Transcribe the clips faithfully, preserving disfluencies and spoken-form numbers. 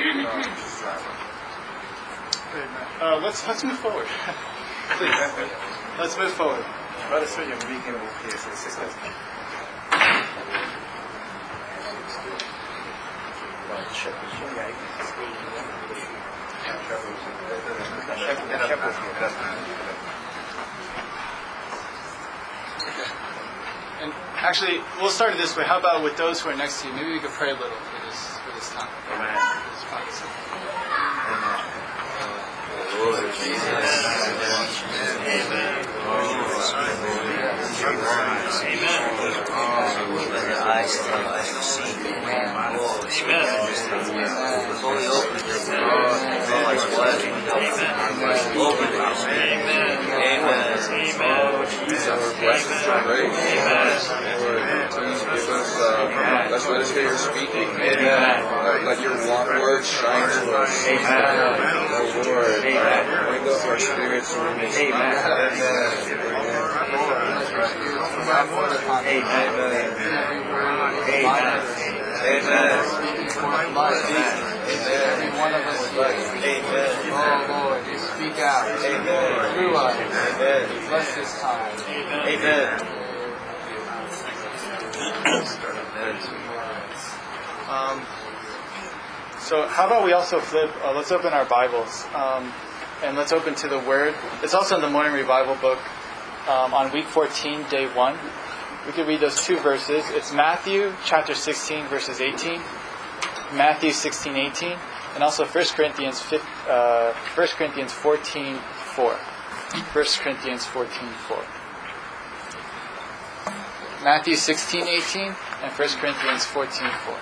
Uh, let's let's move forward. Please, let's move forward. Ahora soy yo, vi que And actually, we'll start it this way. How about with those who are next to you? Maybe we could pray a little for this for this time. Amen. Lord Jesus. Amen. Amen. Let your eyes tell us to see. Amen. Fully open it. God's word. Amen. Open it. Amen. Amen. Amen. Jesus. Blessings are great. Amen. Lord, please give us, uh, let's let us hear your speaking. Amen. Let your word shine to us. Amen. Oh Lord, bring up our spirits in this. Amen. Every one of us here. Amen. Oh Lord, you speak out. Amen. Through us. Amen. Bless this time. Amen. Um, so how about we also flip, uh, let's open our Bibles, um, and let's open to the Word. It's also in the Morning Revival book, um, on week fourteen, day one. We could read those two verses. It's Matthew chapter sixteen, verses eighteen. Matthew sixteen, eighteen. And also First Corinthians, uh, First Corinthians fourteen, four. First Corinthians fourteen, four. Matthew sixteen, eighteen and First Corinthians fourteen, four.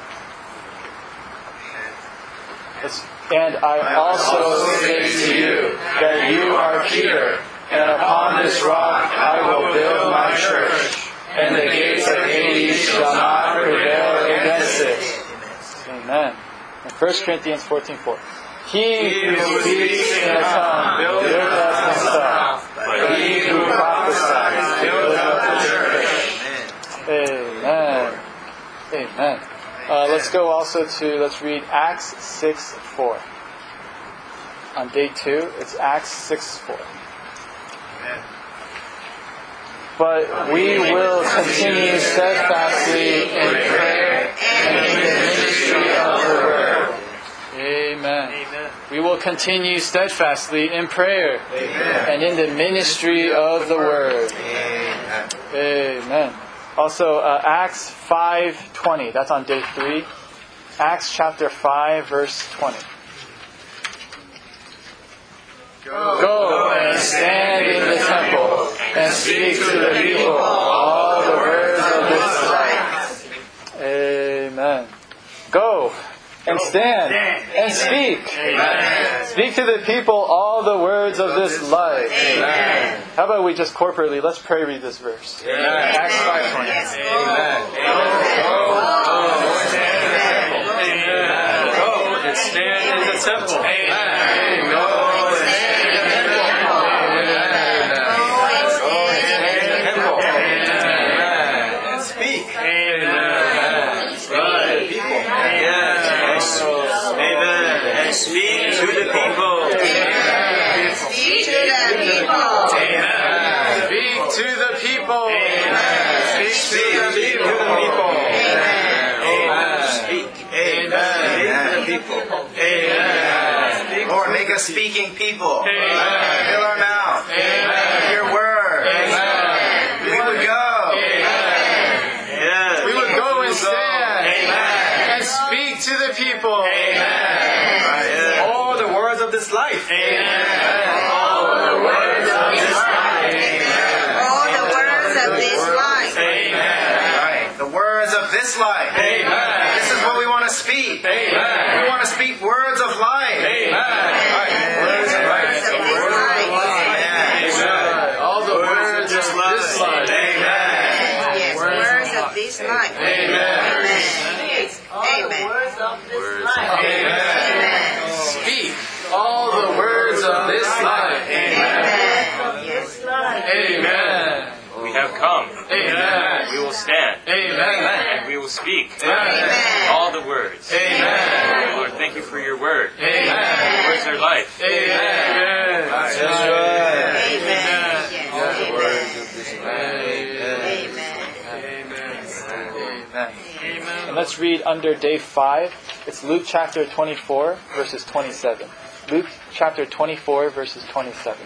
It's, and I also say to you that you are Peter, and upon this rock I will build my church, and the gates of Hades shall not prevail against it. Amen. And First Corinthians fourteen, four. He who speaks in a tongue buildeth up himself, but he who prophesies buildeth up the church. Amen. Amen. Uh, let's go also to, let's read Acts six, four. On day two, it's Acts six, four. But we will continue steadfastly in prayer and in the ministry of the Word. Amen. Amen. We will continue steadfastly in prayer Amen. And in the ministry of the Word. Amen. Amen. Also, uh, Acts five twenty. That's on day three. Acts chapter five, verse twenty. Go, Go and stand in the temple and speak to the people all the words of this life. Amen. Go and stand and speak. Amen. Speak to the people all the words of this life. Amen. How about we just corporately, let's pray read this verse. Amen. Acts five twenty. Amen. Go and stand in the temple. Amen. Go. Speak to the people. Amen. Speak to the people. Amen. Speak to the people. Amen. Speak to the people. Amen. Speak. Amen. Speak to the people. Amen. Lord, make us speaking people. Amen. Fill our mouth. Amen. Your word. Amen. We would go. Amen. Yes. We would go and stand. Amen. And speak to the people. Amen. This life. Amen. All the words of this life. Amen. All the words of this life. Amen. Right. The words of this life. Amen. This is what we want to speak. Amen. We want to speak words of life. Amen. Right. Words of life. Amen. All the words of this life. Amen. Yes. Words of this life. Amen. Amen. Words of this life. Amen. Speak. All the words of this life. Amen. Amen. We have come. Amen. We will stand. Amen. And we will speak. Amen. All the words. Amen. Lord, thank you for your word. let's read under day five. It's Luke chapter twenty-four, verses twenty-seven. Luke chapter twenty-four, verses twenty-seven.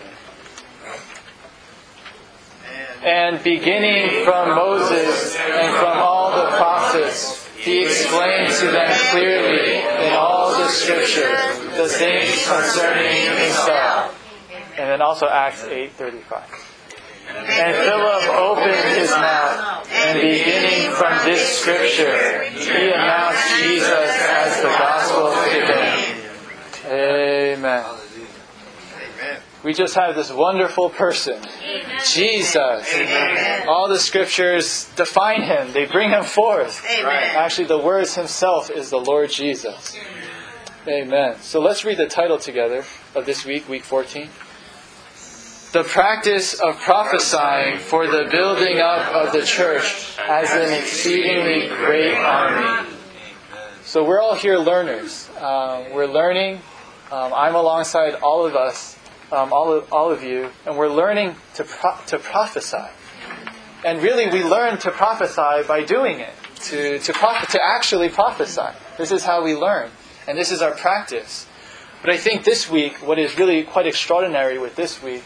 And beginning from Moses and from all the prophets, he explained to them clearly in all the scriptures the things concerning himself. And then also Acts eight thirty-five. And Philip opened his mouth, and beginning from this scripture, he announced Jesus as the gospel to them. Amen. We just have this wonderful person, Jesus. Amen. All the scriptures define him. They bring him forth. Amen. Actually, the words himself is the Lord Jesus. Amen. So let's read the title together of this week, week fourteen. The practice of prophesying for the building up of the church as an exceedingly great army. So we're all here learners. Uh, we're learning. Um, I'm alongside all of us. Um, all of, all of you, and we're learning to pro- to prophesy. And really, we learn to prophesy by doing it, to to proph- to actually prophesy. This is how we learn, and this is our practice. But I think this week, what is really quite extraordinary with this week,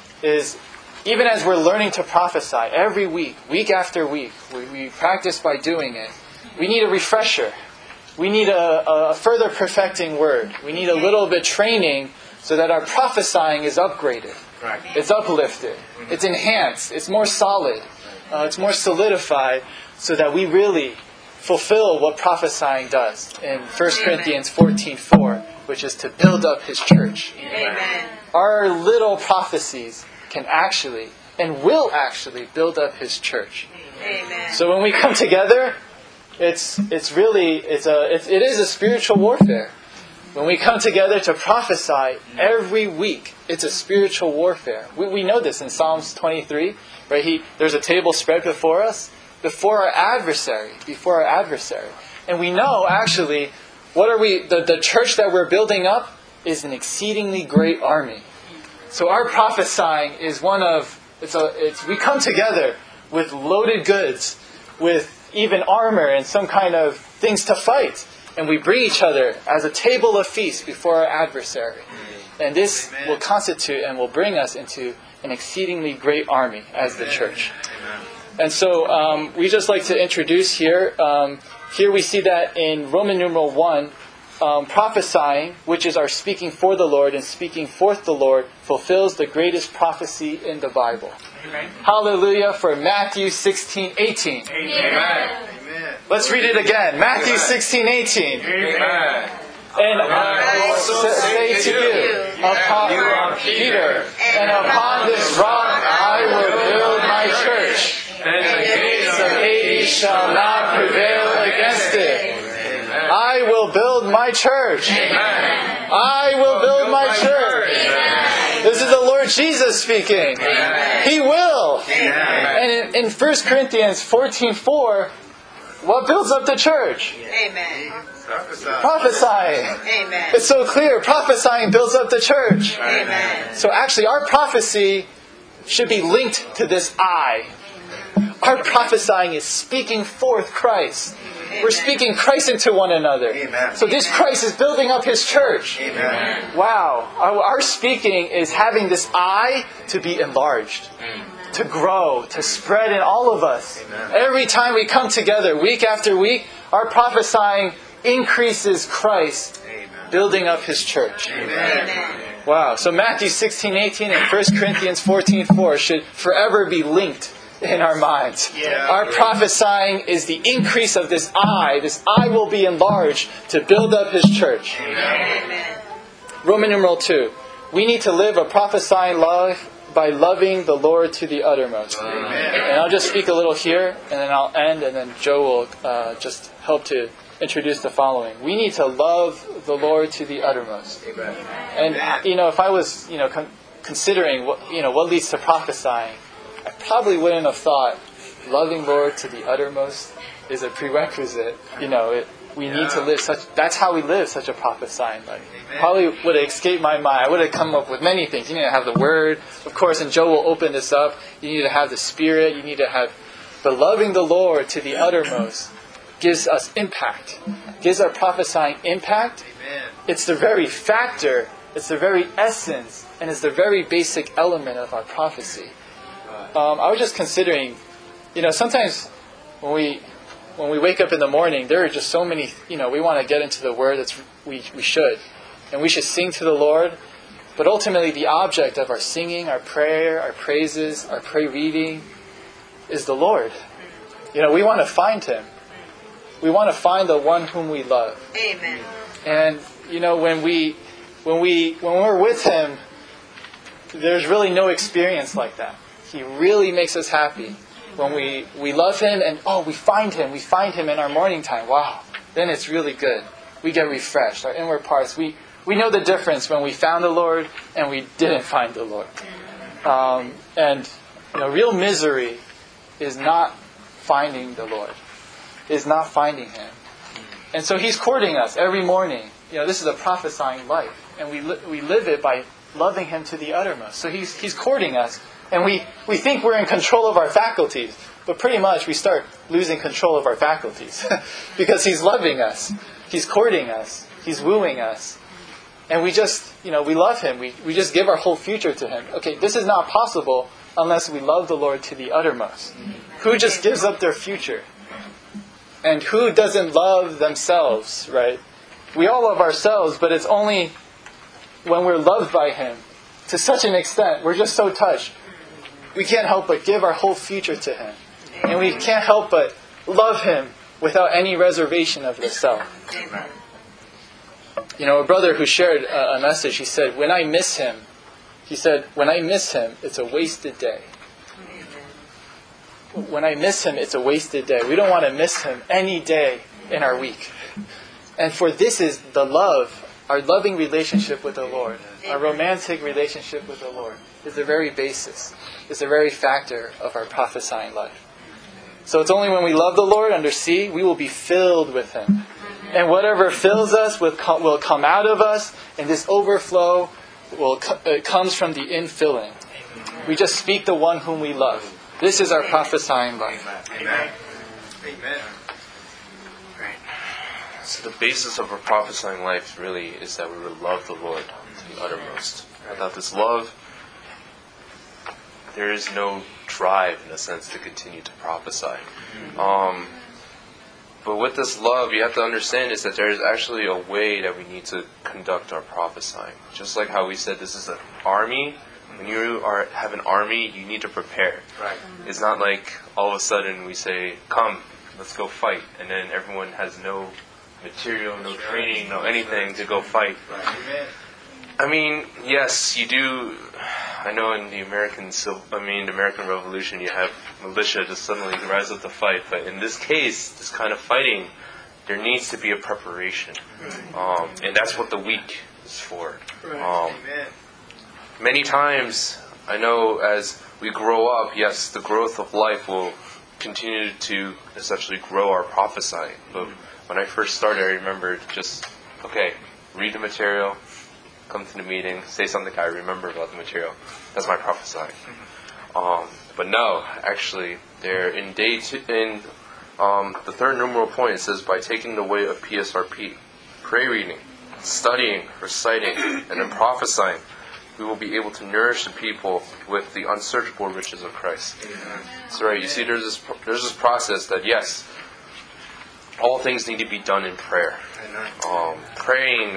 is even as we're learning to prophesy every week, week after week, we, we practice by doing it. We need a refresher. We need a, a further perfecting word. We need a little bit training, so that our prophesying is upgraded. Right. It's uplifted. Mm-hmm. It's enhanced. It's more solid. Uh, it's more solidified, so that we really fulfill what prophesying does in First Corinthians fourteen four, which is to build up His church. Amen. Our little prophecies can actually and will actually build up His church. Amen. So when we come together, it's it's really it's a it's, it is a spiritual warfare. When we come together to prophesy every week, it's a spiritual warfare. We, we know this in Psalms twenty-three, right? He, there's a table spread before us, before our adversary, before our adversary. And we know, actually, what are we? The, the church that we're building up is an exceedingly great army. So our prophesying is one of, it's a, it's we come together with loaded goods, with even armor and some kind of things to fight. And we bring each other as a table of feast before our adversary. And this Amen. Will constitute and will bring us into an exceedingly great army as the church. Amen. And so um, we just like to introduce here, um, here we see that in Roman numeral one, um, prophesying, which is our speaking for the Lord and speaking forth the Lord, fulfills the greatest prophecy in the Bible. Amen. Hallelujah for Matthew sixteen eighteen. Amen. Amen. Let's read it again. Matthew sixteen eighteen. Amen. And I will say to you, upon you are Peter, and upon this rock I will build my church, and the gates of Hades shall not prevail against it. I will build my church. I will build my church. This is the Lord Jesus speaking. He will. And in, in First Corinthians fourteen four, what builds up the church? Amen. Prophesying. Amen. It's so clear. Prophesying builds up the church. Amen. So actually our prophecy should be linked to this I. Our prophesying is speaking forth Christ. Amen. We're speaking Christ into one another. Amen. So this Christ is building up His church. Amen. Wow. Our, our speaking is having this I to be enlarged. To grow, to spread in all of us. Amen. Every time we come together, week after week, our prophesying increases Christ, Amen. Building up His church. Amen. Wow. So Matthew sixteen eighteen and First Corinthians fourteen four should forever be linked in our minds. Yeah. Our prophesying is the increase of this I. This I will be enlarged to build up His church. Amen. Roman numeral two. We need to live a prophesying life by loving the Lord to the uttermost. Amen. And I'll just speak a little here, and then I'll end, and then Joe will uh, just help to introduce the following. We need to love the Lord to the uttermost. Amen. And you know, if I was, you know, con- considering what you know what leads to prophesying, I probably wouldn't have thought loving Lord to the uttermost is a prerequisite. You know, it, we yeah. need to live such. That's how we live such a prophesying life. Probably would have escaped my mind. I would have come up with many things. You need to have the Word, of course, and Joe will open this up. You need to have the Spirit. You need to have the loving the Lord to the uttermost. gives us impact, gives our prophesying impact. Amen. It's the very factor, it's the very essence, and it's the very basic element of our prophecy. Um, I was just considering, you know, sometimes when we when we wake up in the morning, there are just so many, you know, we want to get into the Word. That's we we should, and we should sing to the Lord. But ultimately, the object of our singing, our prayer, our praises, our prayer reading, is the Lord. You know, we want to find Him. We want to find the one whom we love. Amen. And you know, when we when we when we're with Him, there's really no experience like that. He really makes us happy when we, we love Him and, oh, we find Him. We find Him in our morning time. Wow. Then it's really good. We get refreshed. Our inward parts. We, we know the difference when we found the Lord and we didn't find the Lord. Um, and, you know, real misery is not finding the Lord. Is not finding Him. And so He's courting us every morning. You know, this is a prophesying life. And we, li- we live it by loving Him to the uttermost. So He's, he's courting us. And we, we think we're in control of our faculties. But pretty much we start losing control of our faculties. Because He's loving us. He's courting us. He's wooing us. And we just, you know, we love Him. We, we just give our whole future to Him. Okay, this is not possible unless we love the Lord to the uttermost. Who just gives up their future? And who doesn't love themselves, right? We all love ourselves, but it's only when we're loved by Him to such an extent, we're just so touched. We can't help but give our whole future to Him. And we can't help but love Him without any reservation of the self. You know, a brother who shared a, a message, he said, when I miss Him, he said, when I miss Him, it's a wasted day. When I miss Him, it's a wasted day. We don't want to miss Him any day in our week. And for this is the love, our loving relationship with the Lord, our romantic relationship with the Lord, is the very basis, is the very factor of our prophesying life. So it's only when we love the Lord under C, we will be filled with Him. And whatever fills us will come, will come out of us, and this overflow will it comes from the infilling. We just speak the one whom we love. This is our prophesying life. Amen. Amen. So the basis of our prophesying life really is that we would love the Lord to the uttermost. Without this love, there is no drive, in a sense, to continue to prophesy. Um, but with this love, you have to understand is that there is actually a way that we need to conduct our prophesying. Just like how we said this is an army. When you are have an army, you need to prepare. Right. It's not like all of a sudden we say, come, let's go fight. And then everyone has no material, no training, no anything to go fight. Right. I mean, yes, you do. I know in the American Civil, I mean, the American Revolution, you have militia just suddenly rise up to fight. But in this case, this kind of fighting, there needs to be a preparation, um, and that's what the week is for. Um, many times, I know as we grow up, yes, the growth of life will continue to essentially grow our prophesying. But when I first started, I remembered just, okay, read the material, come to the meeting, say something I remember about the material. That's my prophesying. Um, but no, actually, there in day two, in um, the third numeral point, it says, by taking the way of P S R P, pray reading, studying, reciting, and then prophesying, we will be able to nourish the people with the unsearchable riches of Christ. So right, you see, there's this there's this process that yes, all things need to be done in prayer. Um, praying.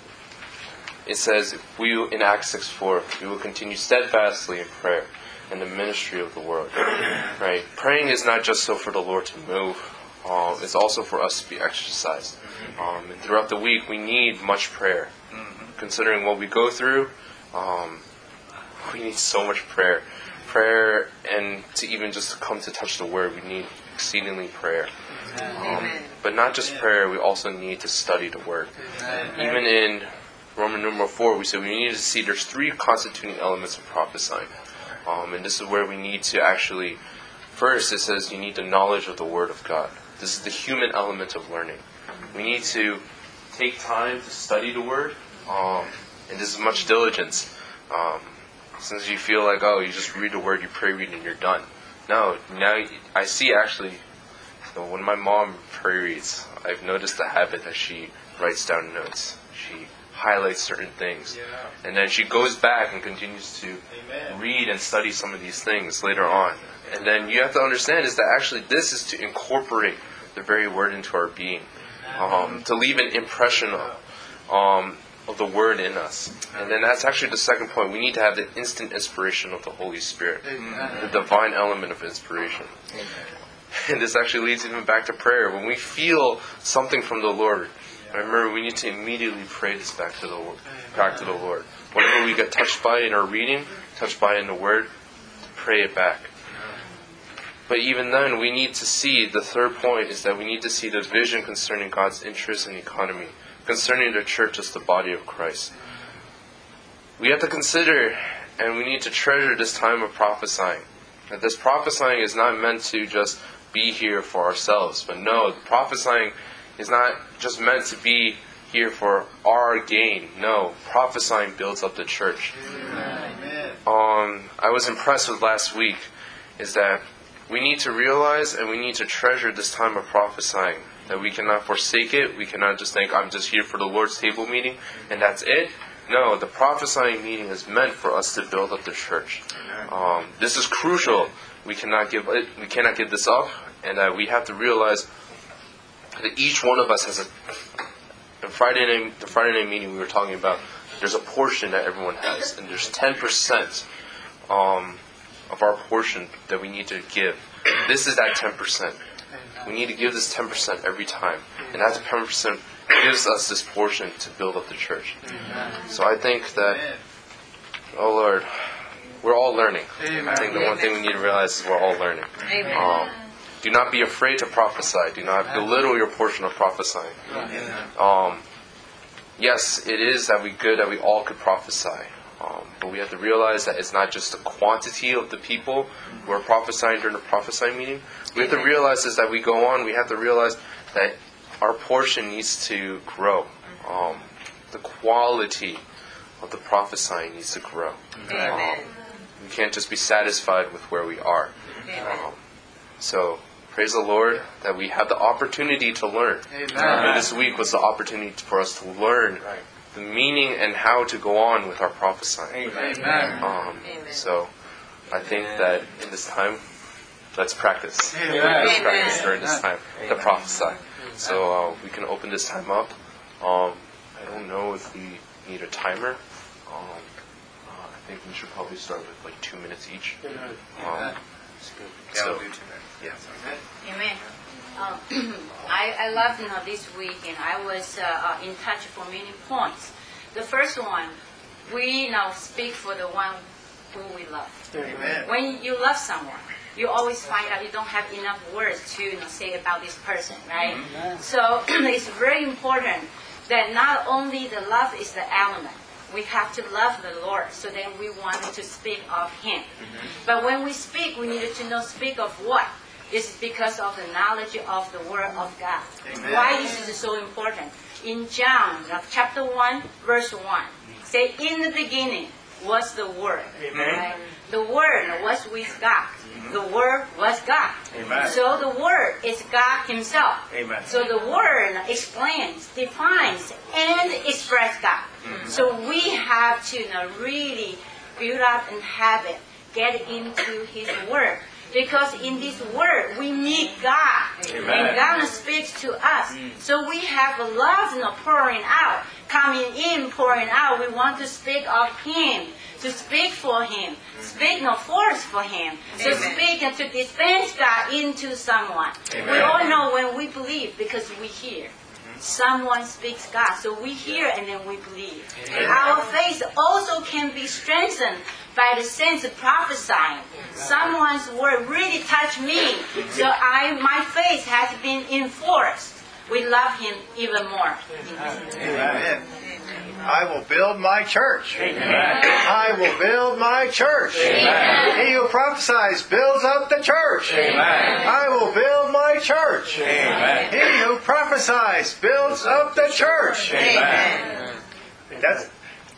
It says, we in Acts six four, we will continue steadfastly in prayer in the ministry of the word. Right? Praying is not just so for the Lord to move. Um, it's also for us to be exercised. Um, and throughout the week, we need much prayer. Considering what we go through, um, we need so much prayer. Prayer, and to even just come to touch the word, we need exceedingly prayer. Um, but not just prayer, we also need to study the word. Even in Roman numeral four, we said we need to see there's three constituting elements of prophesying. Um, and this is where we need to actually, first it says you need the knowledge of the Word of God. This is the human element of learning. We need to take time to study the Word, um, and this is much diligence. Um, since you feel like, oh, you just read the Word, you pray read, and you're done. No, now I see actually So when my mom prayer reads, I've noticed the habit that she writes down notes. She highlights certain things. Yeah. And then she goes back and continues to Amen. read and study some of these things later on. And then you have to understand is that actually this is to incorporate the very word into our being. Um, to leave an impression of, um, of the word in us. And then that's actually the second point. We need to have the instant inspiration of the Holy Spirit. Amen. The divine element of inspiration. Amen. And this actually leads even back to prayer. When we feel something from the Lord, remember we need to immediately pray this back to the Lord. Back to the Lord. Whatever we get touched by in our reading, touched by in the Word, pray it back. But even then, we need to see, the third point is that we need to see the vision concerning God's interests and economy, concerning the church as the body of Christ. We have to consider, and we need to treasure this time of prophesying. That this prophesying is not meant to just be here for ourselves. But no, prophesying is not just meant to be here for our gain. No, prophesying builds up the church. Amen. Um, I was impressed with last week is that we need to realize and we need to treasure this time of prophesying. That we cannot forsake it. We cannot just think, I'm just here for the Lord's table meeting and that's it. No, the prophesying meeting is meant for us to build up the church. Um, this is crucial. We cannot give it. We cannot give this up, and uh, we have to realize that each one of us has a. The Friday night, the Friday night meeting we were talking about. There's a portion that everyone has, and there's ten percent um, of our portion that we need to give. This is that ten percent. We need to give this ten percent every time, and that ten percent gives us this portion to build up the church. So I think that, oh Lord, we're all learning. I think the one thing we need to realize is we're all learning. Um, do not be afraid to prophesy. Do not belittle your portion of prophesying. Um, yes, it is that we good that we all could prophesy. Um, but we have to realize that it's not just the quantity of the people who are prophesying during the prophesying meeting. We have to realize is that we go on, we have to realize that our portion needs to grow. Um, the quality of the prophesying needs to grow. Um, we can't just be satisfied with where we are. Um, so, praise the Lord that we have the opportunity to learn. And this week was the opportunity for us to learn the meaning and how to go on with our prophesying. Um, so, I think that in this time, let's practice. Let's practice during this time to prophesy. So uh, we can open this time up. Um, I don't know if we need a timer. Um, uh, I think we should probably start with like two minutes each. Um, so, yeah. Amen. Um, I, I love you know, this week, and I was uh, uh, in touch for many points. The first one, we now speak for the one who we love. Amen. When you love someone, you always find out you don't have enough words to you know, say about this person, right? Mm-hmm. So it's very important that not only the love is the element, we have to love the Lord, so then we want to speak of Him. Mm-hmm. But when we speak, we need to know speak of what? This is because of the knowledge of the Word of God. Amen. Why this is so important? In John chapter one, verse one, say, in the beginning was the Word. Right? The Word was with God. The Word was God. Amen. So the Word is God Himself. Amen. So the Word explains, defines, and expresses God. Mm-hmm. So we have to you know, really build up and have it, get into His Word. Because in this Word, we need God. Amen. And God speaks to us. Mm. So we have a love you know, pouring out, coming in, pouring out. We want to speak of Him, to speak for Him, speak no force for Him. So Amen. Speak and to dispense God into someone. Amen. We all know when we believe because we hear. Someone speaks God. So we hear and then we believe. Amen. Our faith also can be strengthened by the sense of prophesying. Someone's word really touched me. So I, my faith has been enforced. We love Him even more. Amen. Amen. I will build my church. Amen. I will build my church. Amen. He who prophesies builds up the church. Amen. I will build my church. Amen. He who prophesies builds up the church. Amen. That's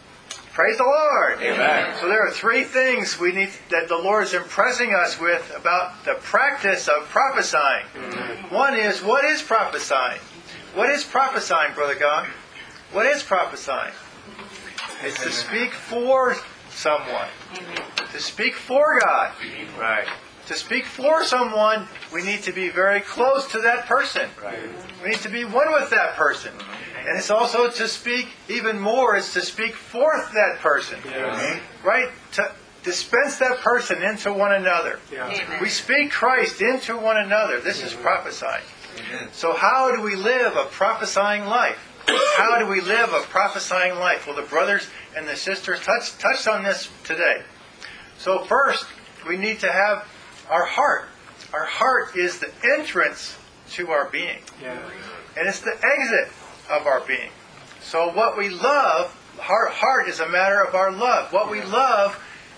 Praise the Lord. Amen. So there are three things we need that the Lord is impressing us with about the practice of prophesying. Mm-hmm. One is, what is prophesying? What is prophesying, Brother God? What is prophesying? It's to speak for someone. To speak for God. Right. To speak for someone, we need to be very close to that person. Right. We need to be one with that person. And it's also to speak, even more, is to speak forth that person. Yes. Right? To dispense that person into one another. Yeah. We speak Christ into one another. This is prophesying. Amen. So how do we live a prophesying life? How do we live a prophesying life? Well, the brothers and the sisters touched, touched on this today. So first, we need to have our heart. Our heart is the entrance to our being. Yeah. And it's the exit of our being. So what we love, heart, heart is a matter of our love. What we love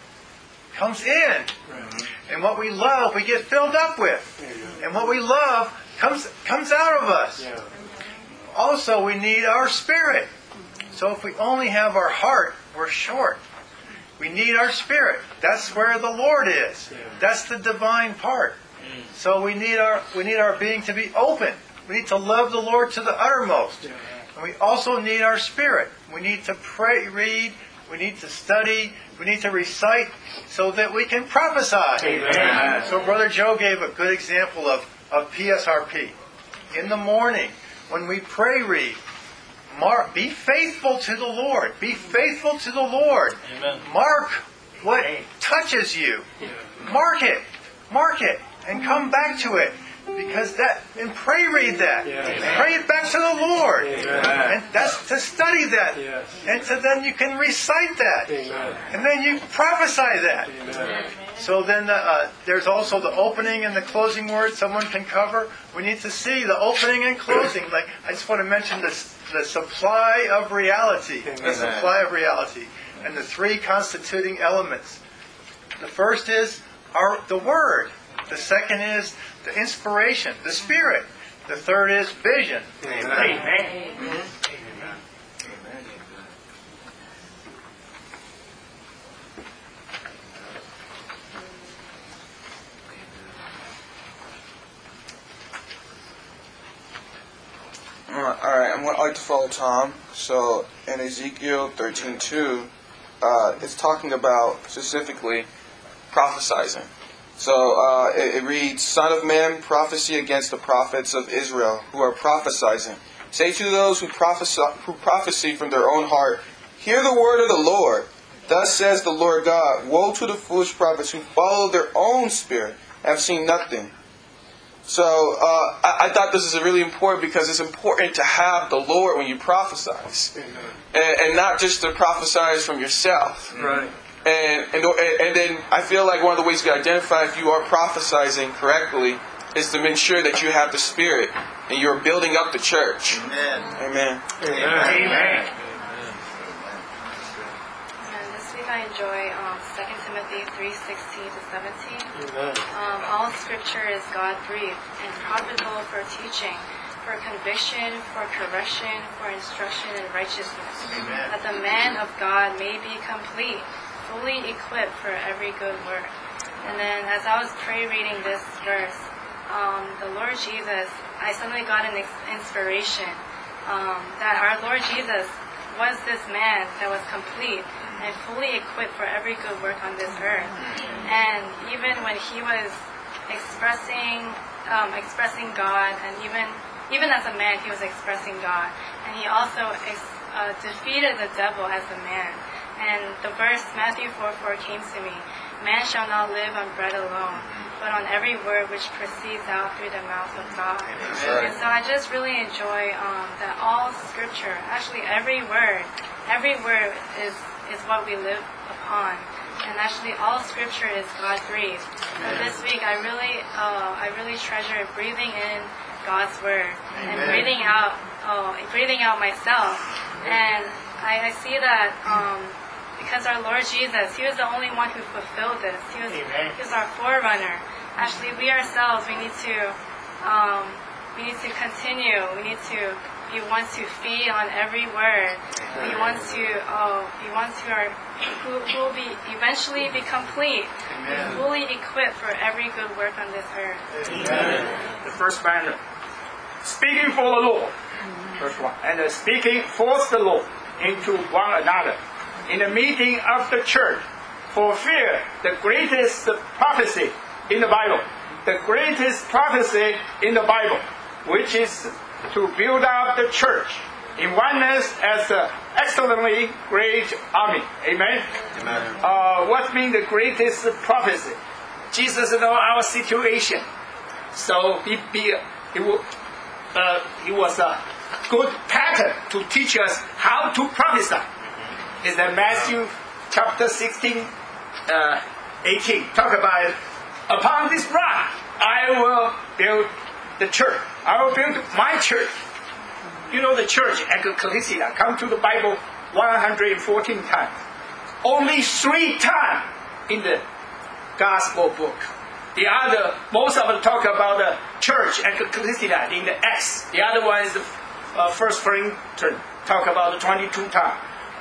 comes in. And what we love, we get filled up with. And what we love comes comes out of us. Also, we need our spirit. So if we only have our heart, we're short. We need our spirit. That's where the Lord is. That's the divine part. So we need our we need our being to be open. We need to love the Lord to the uttermost. And we also need our spirit. We need to pray, read. We need to study. We need to recite so that we can prophesy. Amen. So Brother Joe gave a good example of, of P S R P. In the morning, when we pray, read, mark, be faithful to the Lord. Be faithful to the Lord. Amen. Mark what touches you. Mark it. Mark it. And come back to it. Because that, and pray read that. Yes. Pray it back to the Lord. Amen. And that's to study that. Yes. And so then you can recite that. Amen. And then you prophesy that. Amen. So then the, uh, there's also the opening and the closing words someone can cover. We need to see the opening and closing. Like I just want to mention this, the supply of reality. The supply of reality. And the three constituting elements. The first is our the Word. The second is the inspiration, the Spirit. The third is vision. Amen. Amen. Amen. All right, I'm going to like to follow Tom. So in Ezekiel thirteen two, uh, it's talking about specifically prophesizing. So uh, it, it reads, "Son of man, prophecy against the prophets of Israel who are prophesying. Say to those who prophesy, who prophecy from their own heart, hear the word of the Lord. Thus says the Lord God, woe to the foolish prophets who follow their own spirit and have seen nothing." So uh, I, I thought this is really important because it's important to have the Lord when you prophesize, and, and not just to prophesize from yourself. Right. And, and and then I feel like one of the ways you can identify if you are prophesying correctly is to make sure that you have the Spirit and you're building up the church. Amen. Amen. Amen. Amen. And this week I enjoy um, Second Timothy three sixteen to seventeen. Amen. Um, all Scripture is God-breathed and profitable for teaching, for conviction, for correction, for instruction in righteousness, Amen. that the man of God may be complete, fully equipped for every good work. And then as I was pray reading this verse, um, the Lord Jesus, I suddenly got an ex- inspiration um, that our Lord Jesus was this man that was complete and fully equipped for every good work on this earth. And even when he was expressing um, expressing God, and even even as a man, he was expressing God. And he also ex- uh, defeated the devil as a man. And the verse Matthew four four came to me. Man shall not live on bread alone, but on every word which proceeds out through the mouth of God. Right. And so I just really enjoy um, that all Scripture, actually every word, every word is, is what we live upon. And actually all Scripture is God-breathed. So this week I really, uh, I really treasure breathing in God's Word and breathing out, oh, breathing out myself. And I, I see that um, because our Lord Jesus, He was the only one who fulfilled this. He was, he was our forerunner. Actually, we ourselves, we need to, um, we need to continue. We need to He wants to feed on every word. He wants to, oh, He wants to, our, who will be eventually be complete, and fully equipped for every good work on this earth. Amen. The first banner, speaking for the Lord, first one, and uh, speaking for the Lord into one another in the meeting of the church, fulfill the greatest prophecy in the Bible, the greatest prophecy in the Bible, which is to build up the church in oneness as an excellently great army. Amen? Amen. Uh, what means the greatest prophecy? Jesus knows our situation. So he, he, he, uh, he was a good pattern to teach us how to prophesy. Is that Matthew chapter sixteen, uh, eighteen. Talk about it. Upon this rock I will build the church. I will build my church. You know the church, ecclesia, come to the Bible one hundred fourteen times. Only three times in the gospel book. The other, most of them talk about the church, ecclesia, in the Acts. The other one is the uh, First Corinthians, talk about the twenty-two times.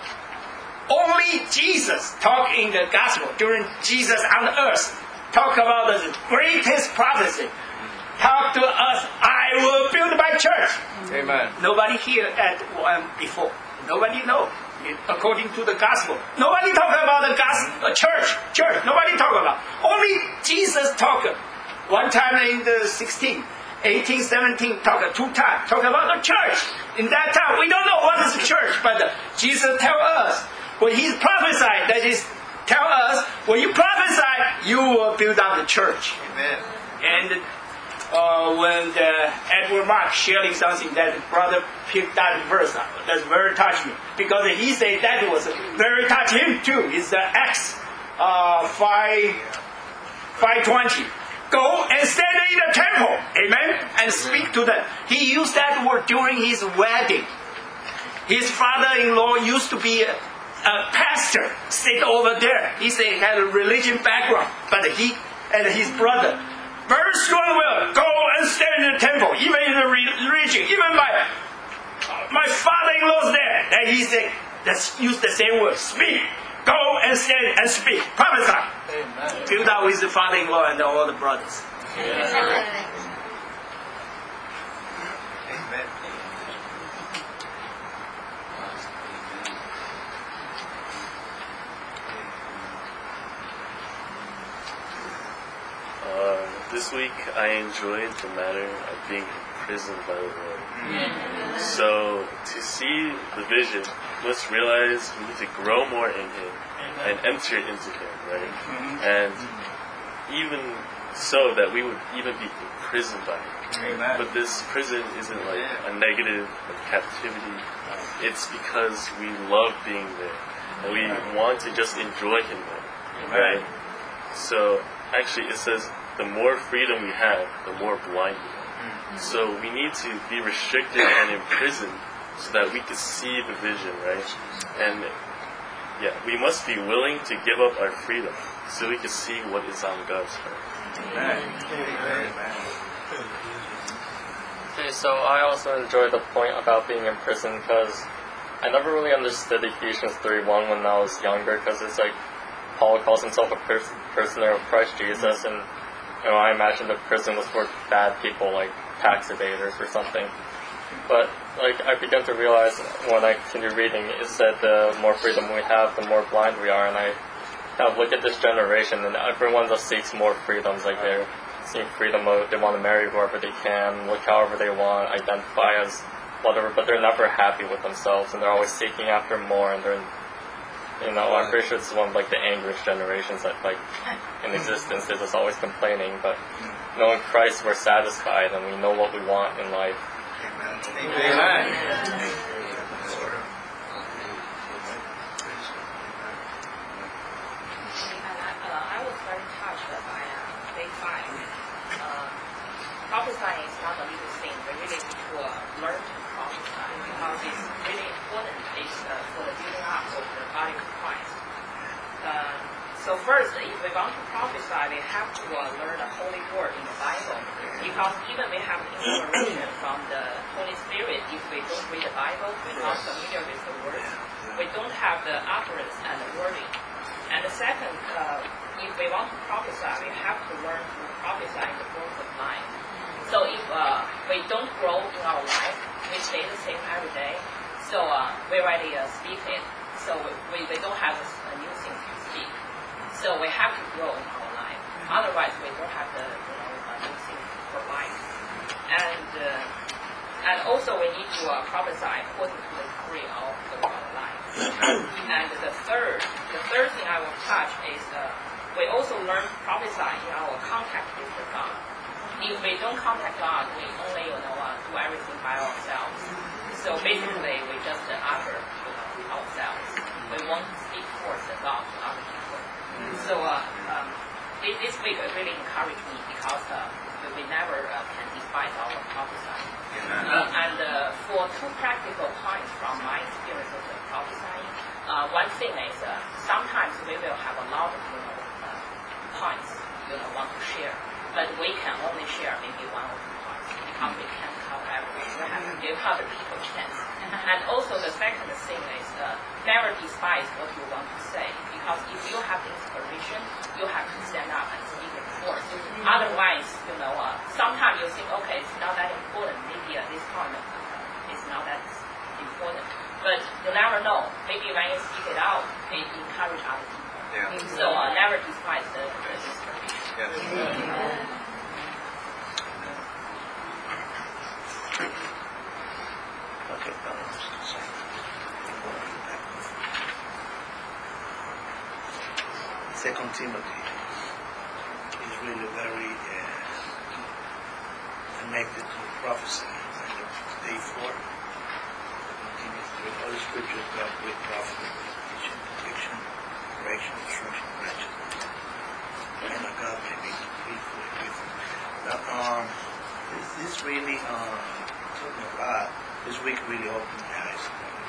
Only Jesus talk in the gospel during Jesus on the earth. Talk about the greatest prophecy. Talk to us, I will build my church. Amen. Nobody here at one before. Nobody know. According to the gospel. Nobody talk about the gospel, uh, church, church. Nobody talk about. Only Jesus talk. One time in the sixteen, eighteen, seventeen, talk two times. Talk about the church. In that time, we don't know what is the church, but uh, Jesus tell us. When He prophesied, that is, tell us, when you prophesy, you will build up the church. Amen. And uh, when the Edward Mark sharing something, that brother picked that verse up. That's very touched me. Because he said that was very touched him too. It's the Acts uh, five, five twenty. Go and stand in the temple. Amen? And speak to them. He used that word during his wedding. His father-in-law used to be a A pastor stayed over there. He said he had a religion background, but he and his brother, very strong will, go and stand in the temple, even in the religion. Even my my father-in-law's there. And he said, let's use the same word, speak. Go and stand and speak. Prophesy. Amen. Build out with the father-in-law and all the brothers. Amen. Amen. Uh, this week I enjoyed the matter of being imprisoned by the Lord. Mm-hmm. So to see the vision, let's realize we need to grow more in Him and enter into Him, right? Mm-hmm. And even so that we would even be imprisoned by Him. Amen. But this prison isn't like a negative like captivity. It's because we love being there and we want to just enjoy Him there, right? So actually it says the more freedom we have, the more blind we are. So we need to be restricted and imprisoned so that we can see the vision, right? And yeah, we must be willing to give up our freedom so we can see what is on God's heart. Amen. Amen. Okay, so I also enjoyed the point about being in prison because I never really understood Ephesians three one when I was younger, because it's like Paul calls himself a pers- prisoner of Christ Jesus, and you know, I imagine the prison was for bad people like tax evaders or something. But like I began to realize when I continued reading, it said the more freedom we have, the more blind we are, and I kind of look at this generation, and everyone just seeks more freedoms. Like they're seeking freedom of, they want to marry whoever they can, look however they want, identify as whatever, but they're never happy with themselves, and they're always seeking after more, and they're, you know, I'm pretty sure it's one of like the angriest generations that like in existence. They're just always complaining, but knowing Christ, we're satisfied, and we know what we want in life. Amen. Amen. I was very touched by uh, day five. Uh, prophesying is not a little thing. We really need to uh, learn to prophesy because it's really important. It's uh, for the building up of the body of Christ. Uh, so so first, if we want to prophesy, we have to uh, learn the Holy Word in the Bible. Because even we have inspiration from the Holy Spirit, if we don't read the Bible, we're not familiar with the words, we don't have the utterance and the wording. And the second, uh, if we want to prophesy, we have to learn to prophesy in the growth of mind. So if uh, we don't grow in our life, we stay the same every day, so uh, we already uh, speak it. So we, we, we don't have a, a new thing to speak. So we have to grow in our life. Otherwise, we don't have the you know a new thing to provide. And uh, and also we need to uh, prophesy according to the degree of, of our life. And the third, the third thing I will touch is uh, we also learn to prophesy in our contact with the God. If we don't contact God, we only you know uh, do everything by ourselves. So basically, we just uh, utter you know, ourselves. We won't speak forth the God to other people. So uh, um, this week it really encouraged me because uh, we, we never uh, can despise our prophesying. Uh, and uh, for two practical points from my experience of the prophesying, uh, one thing is uh, sometimes we will have a lot of you know uh, points you know want to share, but we can only share maybe one or two points because we can't cover everything. We have to give other people a chance. And also the second thing is uh, never despise what you want to say, because if you have inspiration, you have to stand up and speak it forth. Otherwise, you know, uh, sometimes you think, okay, it's not that important. Maybe at this point uh, it's not that important. But you never know. Maybe when you speak it out, it encourages other people. Yeah. So uh, never despise the, the inspiration. Yes. Mm-hmm. Okay, Second Timothy is really very uh, connected to prophecy. Day four, Second Timothy, all the scriptures God with prophet, teaching, conviction, correction, instruction, righteousness. And God may be faithful with you. Now, um, this, this really uh, talking about. This week really opened my eyes.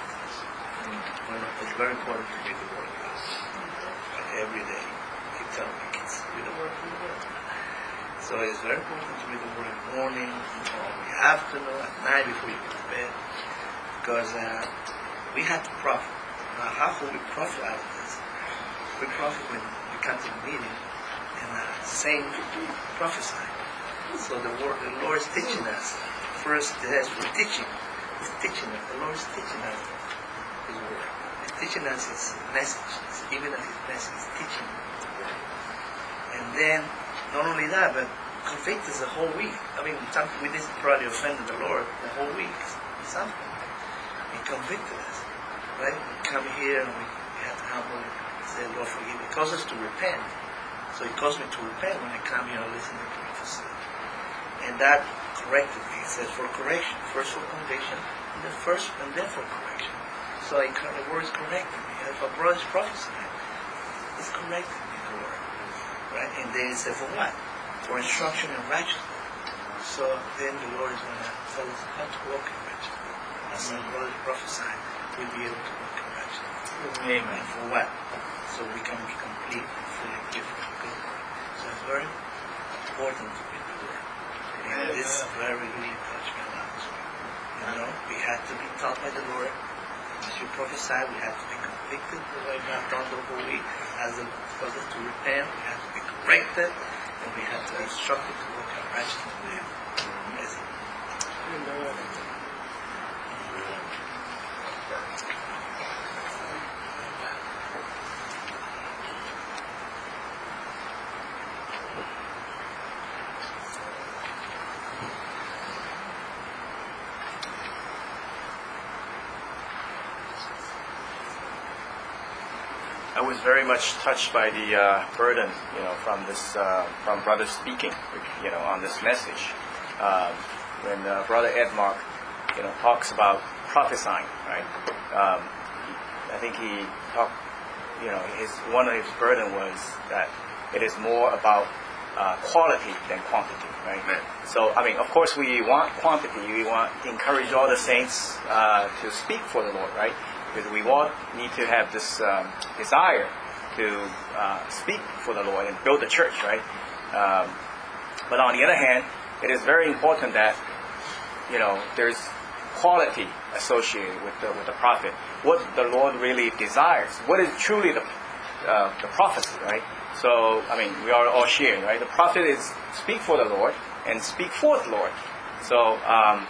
Mm. It's very important to read the Word of God. But every day, I keep telling my kids, read the Word, read the Word. So it's very important to read the Word in the morning, or in the afternoon, at night before you go to bed. Because uh, we have to profit. Now, how can we profit out of this? We profit when we come to the meeting and uh, sing, prophesy. So the Word, the Lord is teaching us. First, as we're teaching, He's teaching us. The Lord is teaching us His Word. He's teaching us His message. He's giving us His message. He's teaching the Word. And then, not only that, but convict us the whole week. I mean, something we did probably offended the Lord the whole week. Something. He convicted us. Right? We come here and we, we have to humbly say, Lord, forgive me. It calls us to repent. So He calls me to repent when I come here and listen to prophecy. And that corrected me. It says for correction, first for conviction, and then first and then for correction. So I, the word is correcting me. If a brother is prophesying, it's correcting me, the word. Right? And then it says for what? For instruction in righteousness. So then the Lord is going to tell us how to walk in righteousness. As our brother is prophesying, we'll be able to walk in righteousness. Amen. For what? So we can be complete and fully given to good work. So it's very important to read the word. And this very really touched me a lot. You know, we have to be taught by the Lord. As you prophesy, we have to be convicted, like we have done the whole week. As the cause us to repent, we have to be corrected, and we have to be instructed to walk in righteousness. Yes. I was very much touched by the uh, burden, you know, from this, uh, from Brother speaking, you know, on this message. Um, when uh, Brother Edmark, you know, talks about prophesying, right? Um, I think he talked, you know, his one of his burden was that it is more about uh, quality than quantity, right? So, I mean, of course, we want quantity. We want to encourage all the saints uh, to speak for the Lord, right? Because we all need to have this um, desire to uh, speak for the Lord and build the church, right? Um, but on the other hand, it is very important that, you know, there's quality associated with the with the prophet. What the Lord really desires. What is truly the uh, the prophecy, right? So, I mean, we are all sharing, right? The prophet is speak for the Lord and speak forth, Lord. So, um,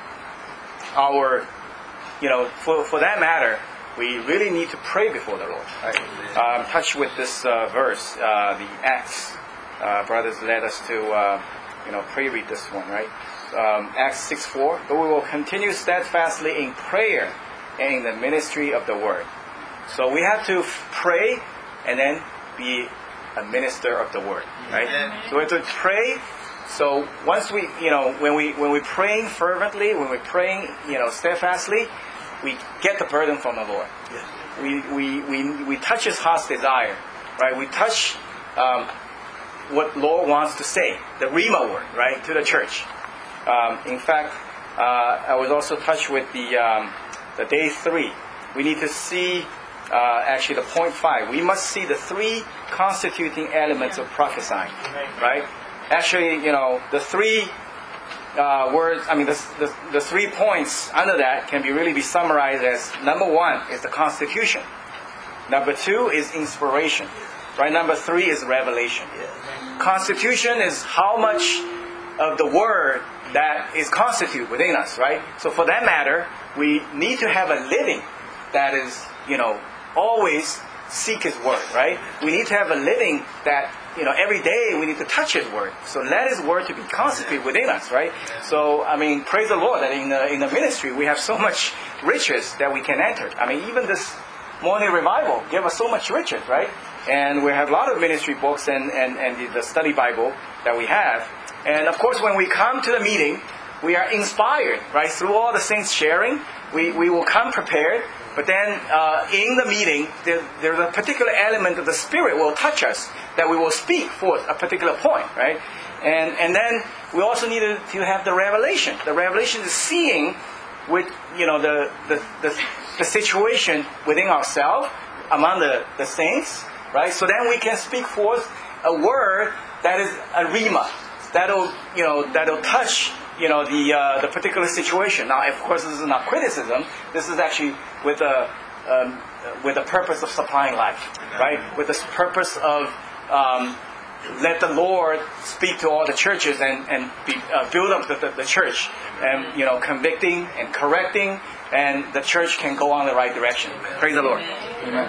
our, you know, for for that matter, we really need to pray before the Lord, right? I'm touched with this uh, verse, uh, the Acts. Uh, brothers led us to, uh, you know, pre-read this one, right? Um, Acts six four. But we will continue steadfastly in prayer and in the ministry of the word. So we have to f- pray and then be a minister of the word, right? Yeah. So we have to pray. So once we, you know, when we when we're praying fervently, when we're praying, you know, steadfastly, we get the burden from the Lord. Yeah. We we we we touch His heart's desire, right? We touch um, what Lord wants to say, the Rhema word, right, to the church. Um, in fact, uh, I was also touched with the um, the day three. We need to see. Uh, actually, the point five. We must see the three constituting elements of prophesying, right? Actually, you know, the three uh, words. I mean, the, the the three points under that can be really be summarized as: number one is the constitution, number two is inspiration, right? Number three is revelation. Constitution is how much of the word that is constituted within us, right? So, for that matter, we need to have a living that is, you know, always seek His word, right? We need to have a living that, you know, every day we need to touch His word. So let His word to be constituted within us, right? So, I mean, praise the Lord that in the in the ministry we have so much riches that we can enter. I mean, even this morning revival gave us so much riches, right? And we have a lot of ministry books and, and, and the, the study Bible that we have. And of course, when we come to the meeting, we are inspired, right? Through all the saints sharing, we, we will come prepared. But then uh, in the meeting, there, there's a particular element of the Spirit will touch us that we will speak forth a particular point, right? And and then we also need to, to have the revelation. The revelation is seeing with, you know, the the, the, the situation within ourselves, among the, the saints, right? So then we can speak forth a word that is a rhema, that'll, you know, that'll touch, you know, the uh, the particular situation. Now, of course, this is not criticism. This is actually with a um, with the purpose of supplying life, right? With the purpose of um, let the Lord speak to all the churches and and be, uh, build up the, the, the church, and, you know, convicting and correcting, and the church can go on the right direction. Praise the Lord. Amen.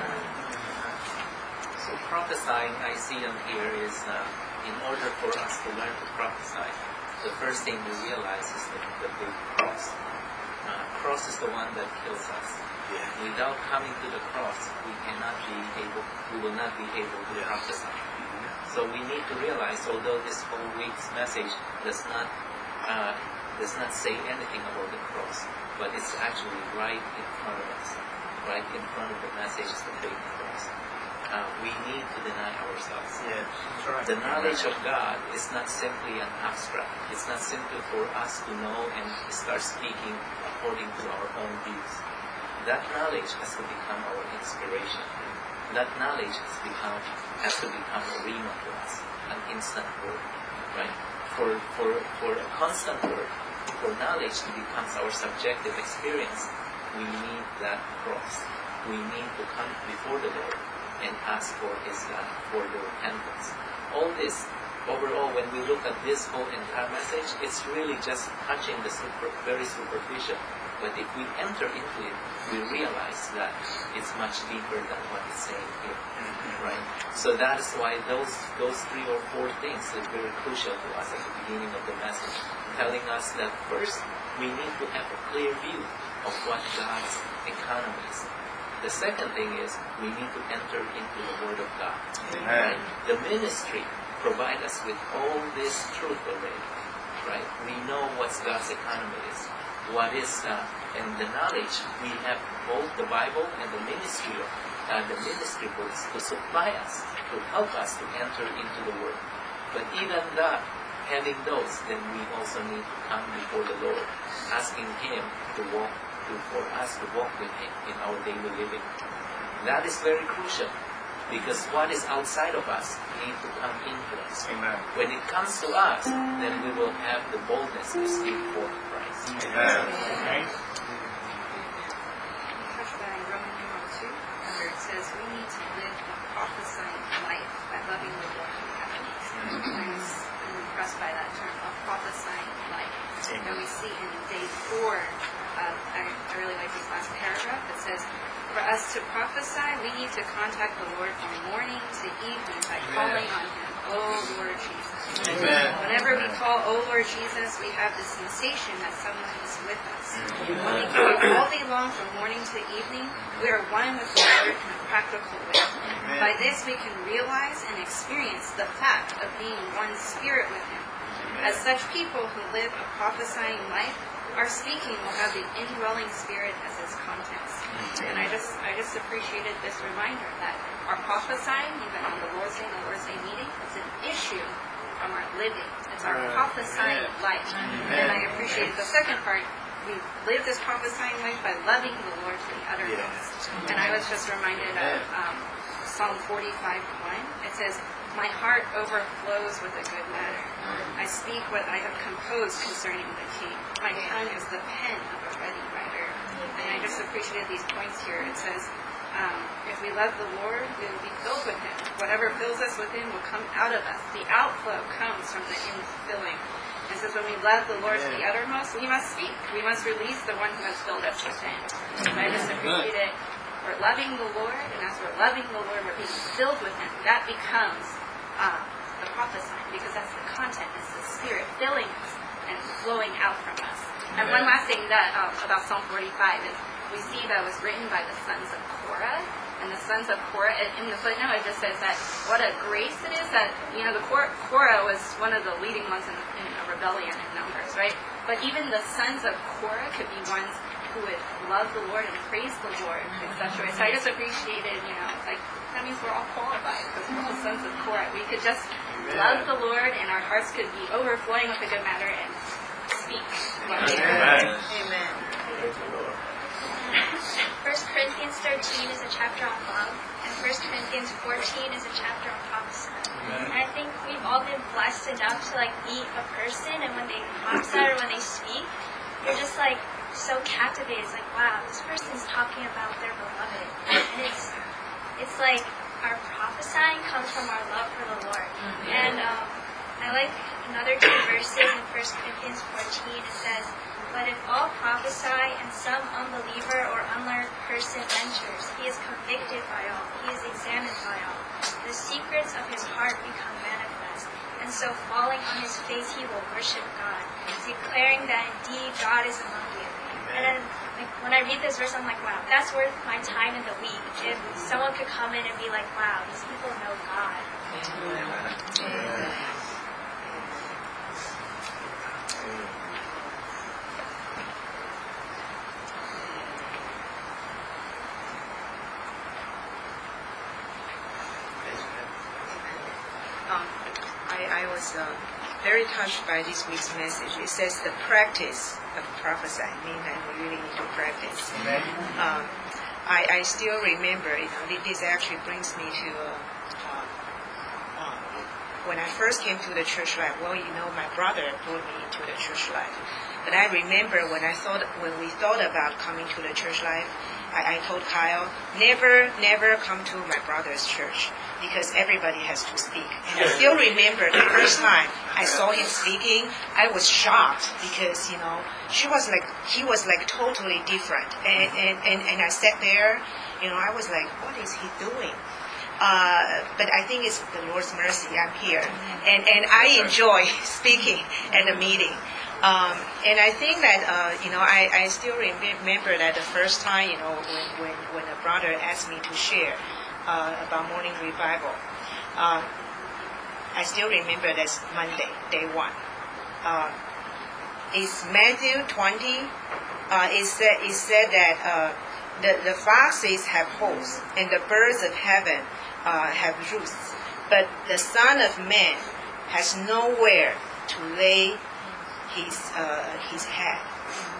So prophesying, I see on here is uh, in order for us to learn to prophesy, the first thing we realize is the, the big cross. Uh, cross is the one that kills us. Yeah. Without coming to the cross, we cannot be able. We will not be able to yeah. prophesy. Mm-hmm. So we need to realize, although this whole week's message does not uh, does not say anything about the cross, but it's actually right in front of us. Right in front of the message is the big cross. Uh, we need to deny ourselves. Yeah, right. The knowledge of God is not simply an abstract. It's not simply for us to know and start speaking according to our own views. That knowledge has to become our inspiration. That knowledge has become has to become a rhema for us, an instant word. Right? For for for a constant word, for knowledge to become our subjective experience, we need that cross. We need to come before the Lord and ask for His uh, for the repentance. All this, overall, when we look at this whole entire message, it's really just touching the super, very superficial. But if we enter into it, we realize that it's much deeper than what it's saying here, right? So that is why those those three or four things are very crucial to us at the beginning of the message, telling us that first we need to have a clear view of what God's economy is. The second thing is we need to enter into the Word of God. Right? The ministry provide us with all this truth already. Right? We know what God's economy is. What is uh, and the knowledge we have both the Bible and the ministry, uh, the ministry books to supply us, to help us to enter into the Word. But even that, having those, then we also need to come before the Lord, asking Him to walk. To, for us to walk with Him in our daily living. That is very crucial. Because what is outside of us need to come into us. Amen. When it comes to us, then we will have the boldness to speak for Christ. Amen. Amen. Touched by Roman numeral two, where it says we need to live a prophesying life by loving the Lord who happens. I was impressed by that term, a prophesying life. And we see in day four, uh, I, I really like this last paragraph. It says, for us to prophesy, we need to contact the Lord from morning to evening by calling on Him, Oh Lord Jesus. Amen. Whenever we call, Oh Lord Jesus, we have the sensation that someone is with us. When we call all day long from morning to evening, we are one with the Lord in a practical way. Amen. By this, we can realize and experience the fact of being one spirit with Him. As such people who live a prophesying life, our speaking will have the indwelling spirit as its contents. And I just I just appreciated this reminder that our prophesying, even on the Lord's Day and the Lord's Day meeting, is an issue from our living. It's our prophesying life. And I appreciated the second part. We live this prophesying life by loving the Lord to the uttermost. And I was just reminded of um, Psalm forty-five one. It says, my heart overflows with a good matter. I speak what I have composed concerning the king. My tongue is the pen of a ready writer. And I just appreciated these points here. It says, um, if we love the Lord, we will be filled with Him. Whatever fills us within will come out of us. The outflow comes from the infilling. It says when we love the Lord to the uttermost, we must speak. We must release the one who has filled us within. And I just appreciate it. We're loving the Lord, and as we're loving the Lord, we're being filled with Him. That becomes uh, the prophesying, because that's the content. It's the Spirit filling us and flowing out from us. And one last thing that um, about Psalm forty-five is we see that it was written by the sons of Korah. And the sons of Korah, and in the footnote it just says that what a grace it is that, you know, the Kor- Korah was one of the leading ones in, in a rebellion in Numbers, right? But even the sons of Korah could be ones who would love the Lord and praise the Lord in such a way. So I just appreciated, you know, like, that means we're all qualified because we're all sons of Korah. We could just Amen. Love the Lord and our hearts could be overflowing with a good matter and speak. Amen. Amen. Amen. First Corinthians thirteen is a chapter on love, and First Corinthians fourteen is a chapter on prophecy. And I think we've all been blessed enough to like meet a person, and when they prophesy or when they speak, you're just like so captivated. It's like, wow, this person's talking about their beloved, and it's it's like our prophesying comes from our love for the Lord. And um, I like another two verses in First Corinthians fourteen. It says, but if all prophesy and some unbeliever or unlearned person enters, he is convicted by all, he is examined by all. The secrets of his heart become manifest, and so falling on his face he will worship God, declaring that indeed God is among you. And then like, when I read this verse, I'm like, wow, that's worth my time in the week. If someone could come in and be like, wow, these people know God. Amen. Um, I, I was uh, very touched by this week's message. It says the practice of prophesying, meaning that we really need to practice. Um, I, I still remember, you know, this actually brings me to uh, uh, uh, when I first came to the church life. Well, you know, my brother brought me into the church life. But I remember when I thought, when we thought about coming to the church life, I, I told Kyle, never, never come to my brother's church because everybody has to speak. And I still remember the first time I saw him speaking, I was shocked because, you know, she was like, he was like totally different. And, and, and, and I sat there, you know, I was like, what is he doing? Uh, but I think it's the Lord's mercy. I'm here. And, and I enjoy speaking at the meeting. Um, and I think that, uh, you know, I, I still remember that the first time, you know, when, when, when a brother asked me to share uh, about morning revival, uh, I still remember that's Monday, day one. Uh, it's Matthew twenty. Uh, it, said, it said that uh, the, the foxes have holes and the birds of heaven uh, have roosts, but the Son of Man has nowhere to lay his uh, his head.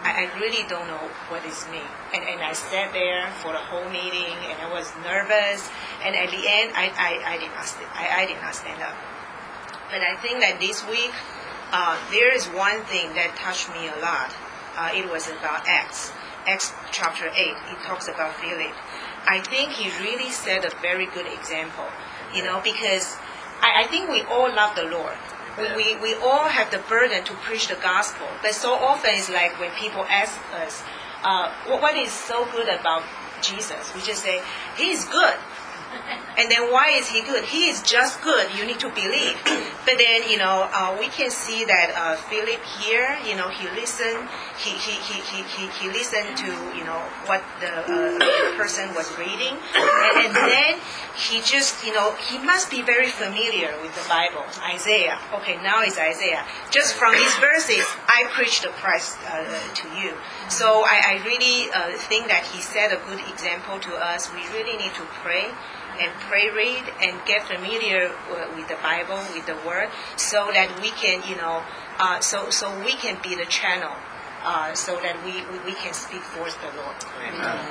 I, I really don't know what is me. And, and I sat there for the whole meeting, and I was nervous. And at the end, I, I, I, did, not st- I, I did not stand up. But I think that this week, uh, there is one thing that touched me a lot. Uh, it was about Acts. Acts chapter eight. It talks about Philip. I think he really set a very good example, you know, because I, I think we all love the Lord. We, we, we all have the burden to preach the gospel. But so often it's like when people ask us, uh, what is so good about Jesus? We just say, He's good. And then why is He good? He is just good. You need to believe. But then, you know, uh, we can see that uh, Philip here, you know, he listened. He he, he, he, he, he listened to, you know, what the, uh, the person was reading. And, and then he just, you know, he must be very familiar with the Bible. Isaiah. Okay, now it's Isaiah. Just from these verses, I preach the Christ uh, to you. So I, I really uh, think that he set a good example to us. We really need to pray. And pray, read, and get familiar with the Bible, with the Word, so that we can, you know, uh, so so we can be the channel, uh, so that we, we, we can speak forth the Lord. Amen.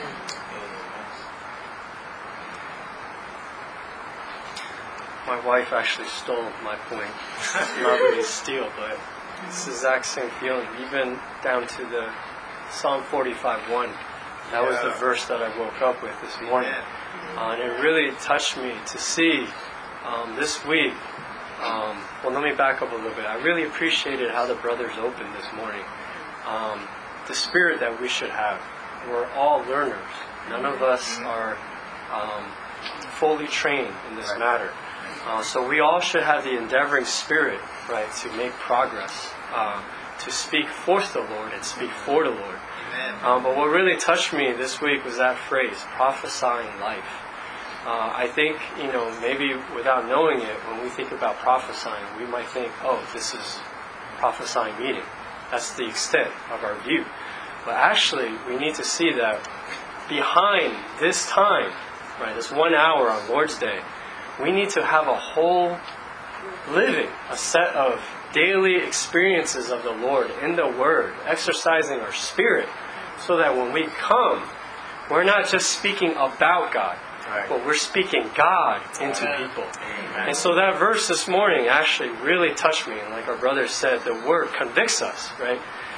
My wife actually stole my point. Not really steal, but it's the exact same feeling, even down to the Psalm forty-five one. That was the verse that I woke up with this morning. Uh, and it really touched me to see um, this week. Um, well, let me back up a little bit. I really appreciated how the brothers opened this morning. Um, the spirit that we should have. We're all learners. None of us are um, fully trained in this matter. Uh, so we all should have the endeavoring spirit, right, to make progress, uh, to speak forth the Lord and speak for the Lord. Um, but what really touched me this week was that phrase, prophesying life. Uh, I think, you know, maybe without knowing it, when we think about prophesying, we might think, oh, this is prophesying meeting. That's the extent of our view. But actually, we need to see that behind this time, right, this one hour on Lord's Day, we need to have a whole living, a set of daily experiences of the Lord in the Word, exercising our spirit, so that when we come, we're not just speaking about God, right, but we're speaking God into Amen. People. Amen. And so that verse this morning actually really touched me. And like our brother said, the Word convicts us, right?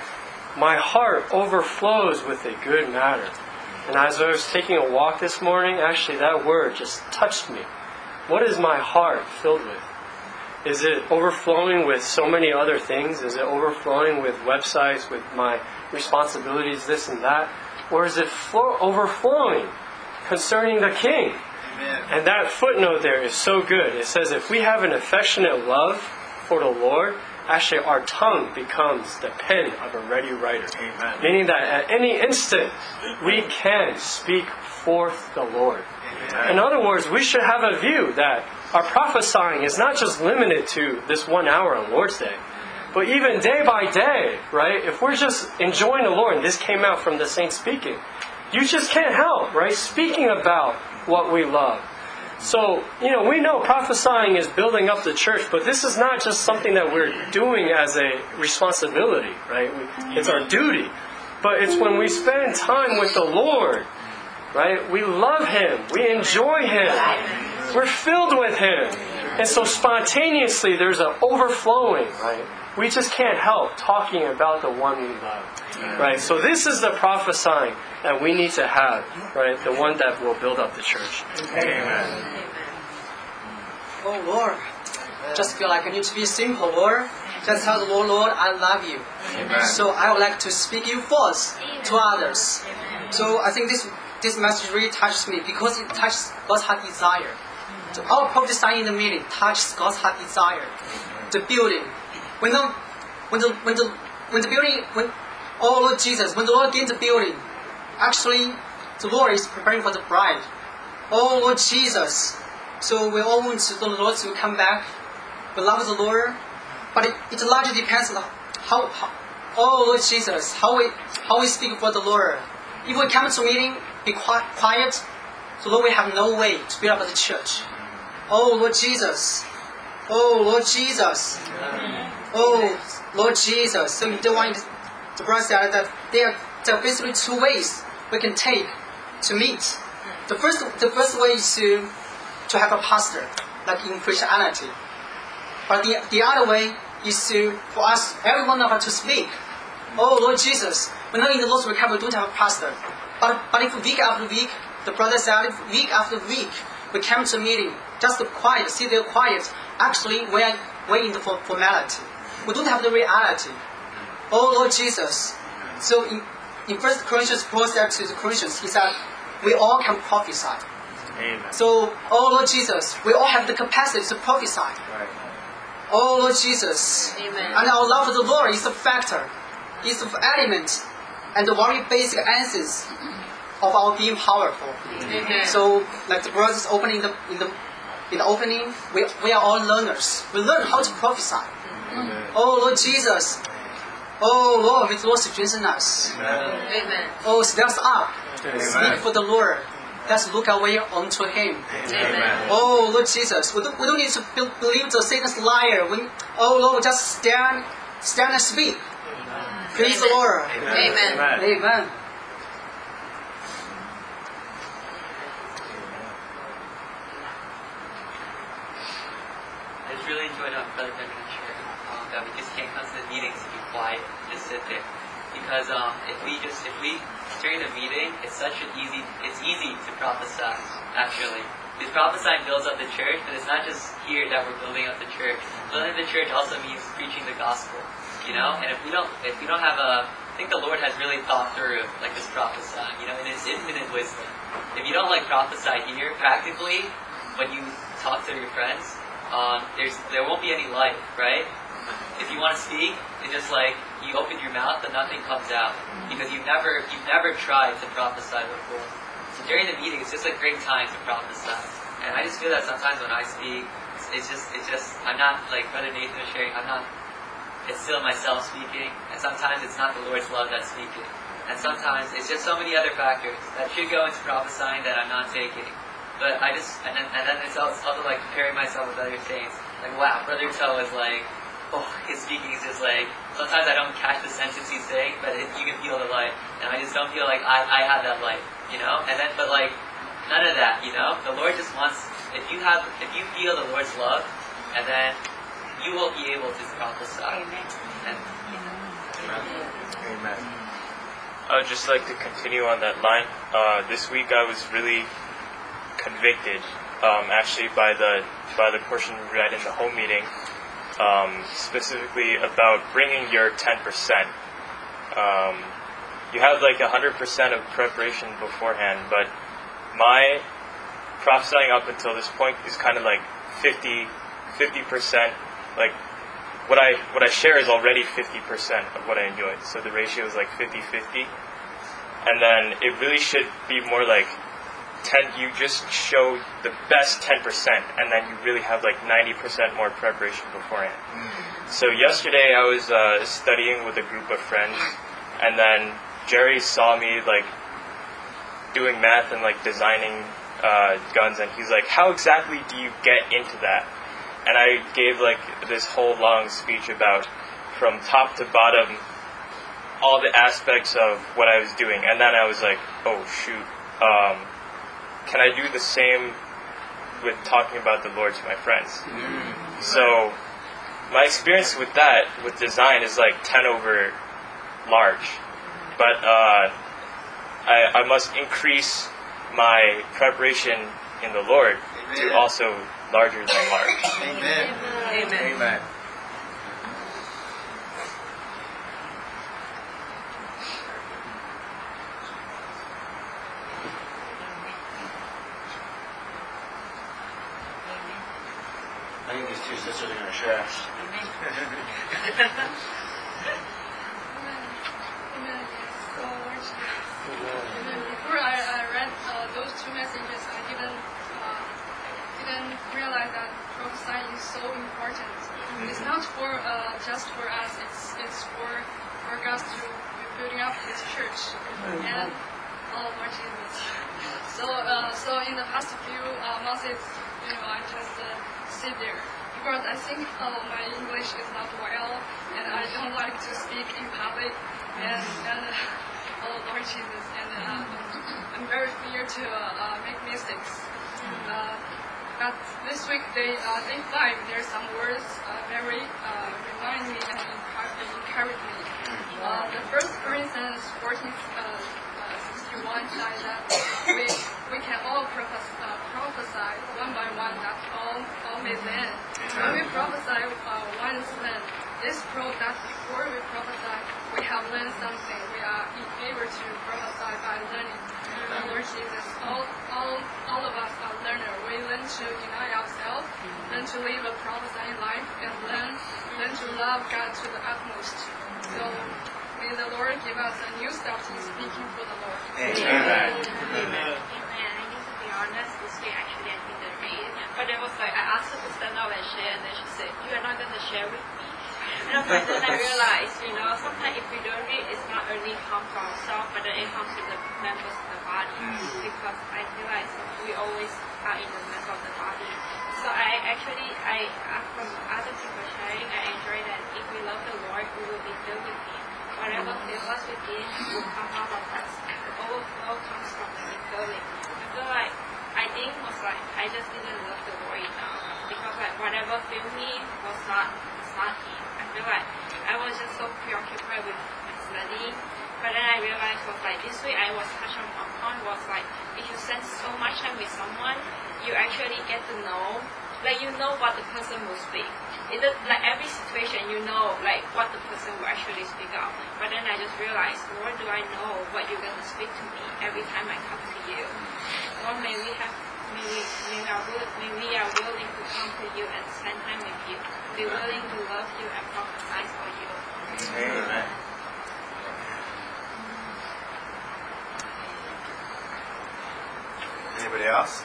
My heart overflows with a good matter. And as I was taking a walk this morning, actually that word just touched me. What is my heart filled with? Is it overflowing with so many other things? Is it overflowing with websites, with my responsibilities, this and that? Or is it flow, overflowing concerning the King? Amen. And that footnote there is so good. It says if we have an affectionate love for the Lord, actually our tongue becomes the pen of a ready writer. Amen. Meaning that at any instant, we can speak forth the Lord. Amen. In other words, we should have a view that our prophesying is not just limited to this one hour on Lord's Day, but even day by day, right? If we're just enjoying the Lord, and this came out from the saints speaking, you just can't help, right? Speaking about what we love. So, you know, we know prophesying is building up the church, but this is not just something that we're doing as a responsibility, right? It's our duty. But it's when we spend time with the Lord, right? We love Him. We enjoy Him. We're filled with Him. And so spontaneously there's an overflowing, right? We just can't help talking about the one we love, right? So this is the prophesying that we need to have, right? The one that will build up the church. Amen. Oh Lord, just feel like I need to be simple, Lord. Just tell the Lord, Lord, I love you. Amen. So I would like to speak you first to others. So I think this this message really touches me because it touches God's heart desire. So our prophesying in the meeting touches God's heart desire. The building. When the when the when the when the building when oh Lord Jesus, when the Lord gave the building, actually the Lord is preparing for the bride. Oh Lord Jesus. So we all want the Lord to come back. We love the Lord. But it, it largely depends on how, how oh Lord Jesus, how we how we speak for the Lord. If we come to meeting, be quiet, so Lord we have no way to build up the church. Oh Lord Jesus. Oh Lord Jesus. Oh Lord Jesus. So you don't want the brother said that there are, there are basically two ways we can take to meet. The first, the first way is to, to have a pastor, like in Christianity. But the, the other way is to, for us, every one of us to speak. Oh, Lord Jesus, we know in the Lord's recovery we don't have a pastor. But, but if week after week, the brother said, if week after week, we come to a meeting, just quiet, sit there quiet, actually we are, we're in the formality. We don't have the reality. Oh, Lord Jesus. So in, in First Corinthians, Paul said to the Corinthians, he said, we all can prophesy. Amen. So, oh Lord Jesus, we all have the capacity to prophesy. Right. Oh Lord Jesus. Amen. And our love for the Lord is a factor, is an element, and the very basic answers of our being powerful. Amen. So, like the brothers opening the in the in the opening, we we are all learners. We learn how to prophesy. Amen. Oh Lord Jesus. Oh Lord, may the Lord strengthen us. Amen. Oh, stand us up. Amen. Speak for the Lord. Let's look away unto Him. Amen. Oh Lord Jesus, we don't, we don't need to be, believe the Satan's liar. We, oh Lord, we just stand, stand and speak. Praise the Lord. Amen. Amen. Amen. I just really enjoyed um, Brother Benjamin sharing um, that we just can't come to the meetings to be quiet, just sit there. Because um, if we just, if we, during the meeting, it's such an easy, it's easy to prophesy, actually. Because prophesying builds up the church, but it's not just here that we're building up the church. Building the church also means preaching the gospel, you know? And if we don't, if we don't have a, I think the Lord has really thought through, like, this prophesying, you know, in His infinite wisdom. If you don't, like, prophesy here, practically, when you talk to your friends, um, there's, there won't be any life, right? If you want to speak, it's just like you open your mouth and nothing comes out because you've never you've never tried to prophesy before. So during the meeting, it's just a great time to prophesy. And I just feel that sometimes when I speak, it's, it's just it's just I'm not like Brother Nathan was sharing. I'm not. It's still myself speaking, and sometimes it's not the Lord's love that's speaking, and sometimes it's just so many other factors that should go into prophesying that I'm not taking. But I just and then, and then it's also, also like comparing myself with other saints. Like wow, Brother Toe is like. Oh, his speaking is just like, sometimes I don't catch the sentence he's saying, but it, you can feel the light. And I just don't feel like I, I have that light, you know? And then, but like, none of that, you know? The Lord just wants, if you have, if you feel the Lord's love, and then you will be able to prophesy. Amen. And, Amen. I would just like to continue on that line. Uh, this week I was really convicted, um, actually by the, by the portion we read in the home meeting. Um, specifically about bringing your ten percent. Um, you have like one hundred percent of preparation beforehand, but my prophesying up until this point is kind of like fifty percent. Like what I what I share is already fifty percent of what I enjoy. So the ratio is like fifty fifty. And then it really should be more like ten, you just show the best ten percent, and then you really have like ninety percent more preparation beforehand. So yesterday I was uh, studying with a group of friends, and then Jerry saw me like doing math and like designing uh, guns, and he's like, how exactly do you get into that? And I gave like this whole long speech about from top to bottom all the aspects of what I was doing, and then I was like, oh shoot, um, can I do the same with talking about the Lord to my friends? Mm-hmm. So my experience with that, with design, is like ten over large. But uh, I, I must increase my preparation in the Lord Amen. To also larger than large. Amen. Amen. Amen. I think these two sisters are going to share. Before I, I read uh, those two messages, I didn't uh, didn't realize that prophesying is so important. Mm-hmm. It's not for uh, just for us. It's it's for for God to be building up His church mm-hmm. and all of our Jesus. So uh, so in the past few uh, months, you know, I just uh, sit there because I think uh, my English is not well and I don't like to speak in public. and, and uh, oh Lord Jesus, and uh, I'm very fear to uh, uh, make mistakes. Uh, but this week, day uh, day five, there's some words uh, very uh, remind me and encourage me. Uh, the First Corinthians fourteen uh, sixty-one says that we we can all prophesy, uh, prophesy one by one. That all all may learn. When we prophesy uh, once, then this proves that before we prophesy, we have learned something. We are able to prophesy by learning. Uh, Lord Jesus, all all all of us are learners. We learn to deny ourselves, learn to live a prophesying life, and learn learn to love God to the utmost. So may the Lord give us a new start in speaking for the Lord. Amen. Amen. I need to be honest, this week actually I didn't read. But it was like, I asked her to stand up and share, and then she said, you are not going to share with me? And then I realized, you know, sometimes if we don't read, it's not only come from ourselves, but then it comes to the members of the body. Because I realize we always are in the midst of the body. So I actually, I from other people sharing, I enjoy that if we love the Lord, we will be filled with Him. Whatever fills us within will come out of us. The overflow comes from the infilling. I feel like, I think was like, I just didn't love the Lord enough. Because like, whatever filled me was not, was not Him. I feel like I was just so preoccupied with my study. But then I realized was like, this way I was touched upon was like, if you spend so much time with someone, you actually get to know, like you know what the person will speak. It does, like every situation, you know, like what the person will actually speak out. But then I just realized, Lord, do I know what you're going to speak to me every time I come to you? Lord, may we have, may we, may we, are, may we are willing to come to you and spend time with you. Be willing to love you and prophesy for you. Amen. Anybody else?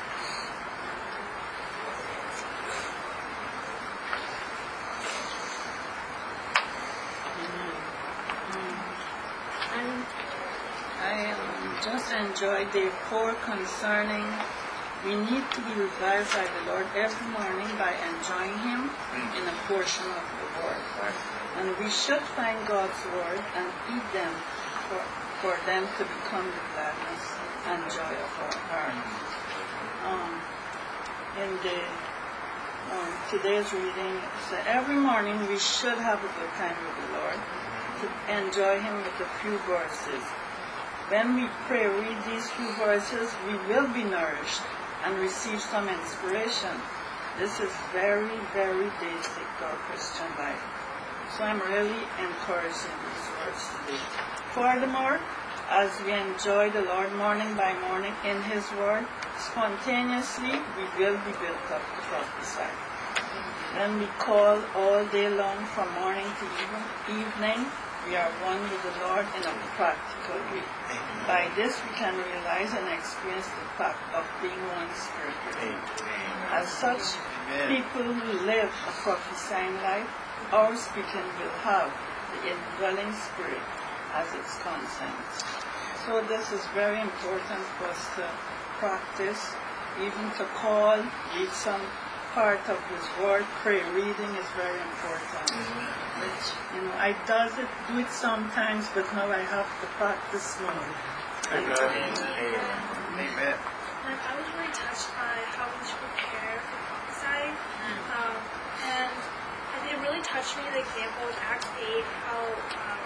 I um, just enjoyed the four concerning we need to be revived by the Lord every morning by enjoying Him in a portion of the Word. And we should find God's Word and eat them for, for them to become the gladness and joy of our heart. Um, in the um, today's reading, so every morning we should have a good time with the Lord to enjoy Him with a few verses. When we pray, read these few verses, we will be nourished and receive some inspiration. This is very, very basic to our Christian life. So I'm really encouraged in these words today. Furthermore, as we enjoy the Lord morning by morning in His Word, spontaneously we will be built up to prophesy. When we call all day long from morning to even, evening, we are one with the Lord in a practical way. By this we can realize and experience the fact of being one spiritually. As such, people who live a prophesying life, our speaking will have the indwelling spirit as its consent. So this is very important for us to practice, even to call, read some part of His Word, pray, reading is very important. Mm-hmm. Which, you know, I does it, do it sometimes, but now I have to practice more. Amen. Amen. Amen. Like, I was really touched by how we should prepare for prophesying. Um, and I think it really touched me, the example in Acts eight, how um,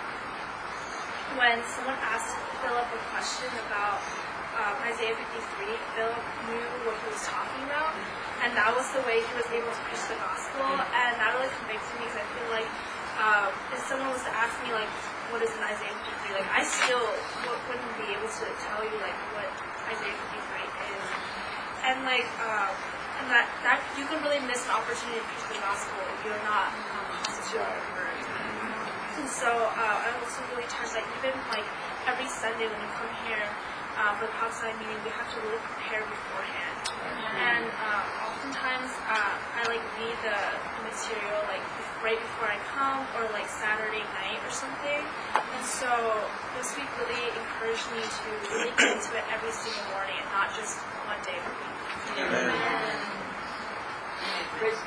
when someone asked Philip a question about um, Isaiah fifty-three, Philip knew what he was talking about, and that was the way he was able to preach the gospel, and that really convicted me because I feel like um, if someone was to ask me, like, what is an Isaiah fifty-three, like, I still wouldn't be able to tell you, like, what Isaiah fifty-three is. And, like, um, and that, that you could really miss an opportunity to preach the gospel if you're not um, to the word. And so uh, I'm also really touched that even, like, every Sunday when you come here uh, for the prophesying meeting, we have to really prepare beforehand. And uh, oftentimes uh, I, like, read the material, like, right before I come, or, like, Saturday night or something. And so this week really encouraged me to really get into it every single morning and not just one day a week. Amen. Amen. Praise the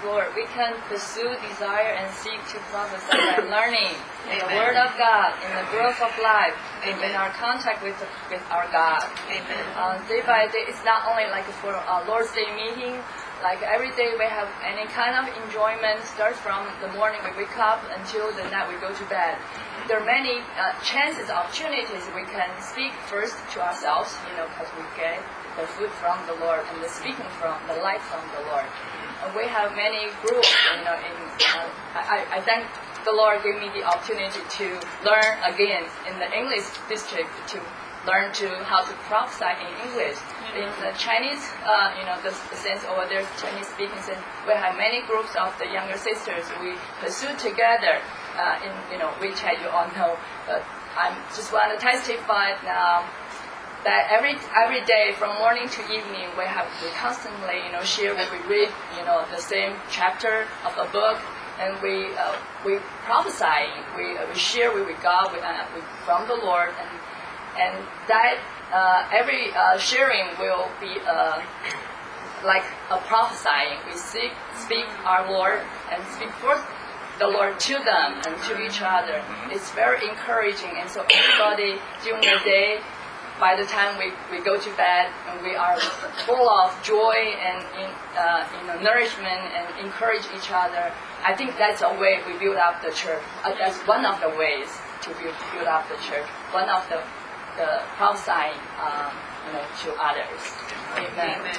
Lord, we can pursue, desire, and seek to prophesy by learning in the Word of God, in the growth of life, in, in our contact with the, with our God. Amen. Uh, day by day, it's not only like for our Lord's Day meeting. Like every day we have any kind of enjoyment, start from the morning we wake up until the night we go to bed. There are many uh, chances, opportunities we can speak first to ourselves, you know, because we get the food from the Lord and the speaking from the light from the Lord. And we have many groups, you know, in, uh, I, I thank the Lord gave me the opportunity to learn again in the English district to learn to how to prophesy in English. In the Chinese, uh, you know, the, the sense over there, Chinese speaking sense, we have many groups of the younger sisters. We pursue together uh, in, you know, WeChat, you all know. But I just want to testify now that every every day from morning to evening, we have to constantly, you know, share when we read, you know, the same chapter of a book, and we uh, we prophesy, we uh, we share with God with, uh, with, from the Lord, and and that. Uh, every uh, sharing will be uh, like a prophesying. We speak, speak our Lord and speak for the Lord to them and to each other. It's very encouraging, and so everybody during the day, by the time we, we go to bed, and we are full of joy and in, uh, you know, nourishment and encourage each other. I think that's a way we build up the church. Uh, that's one of the ways to build, build up the church. One of the the prophesying, um, you know, to others. Amen. Amen.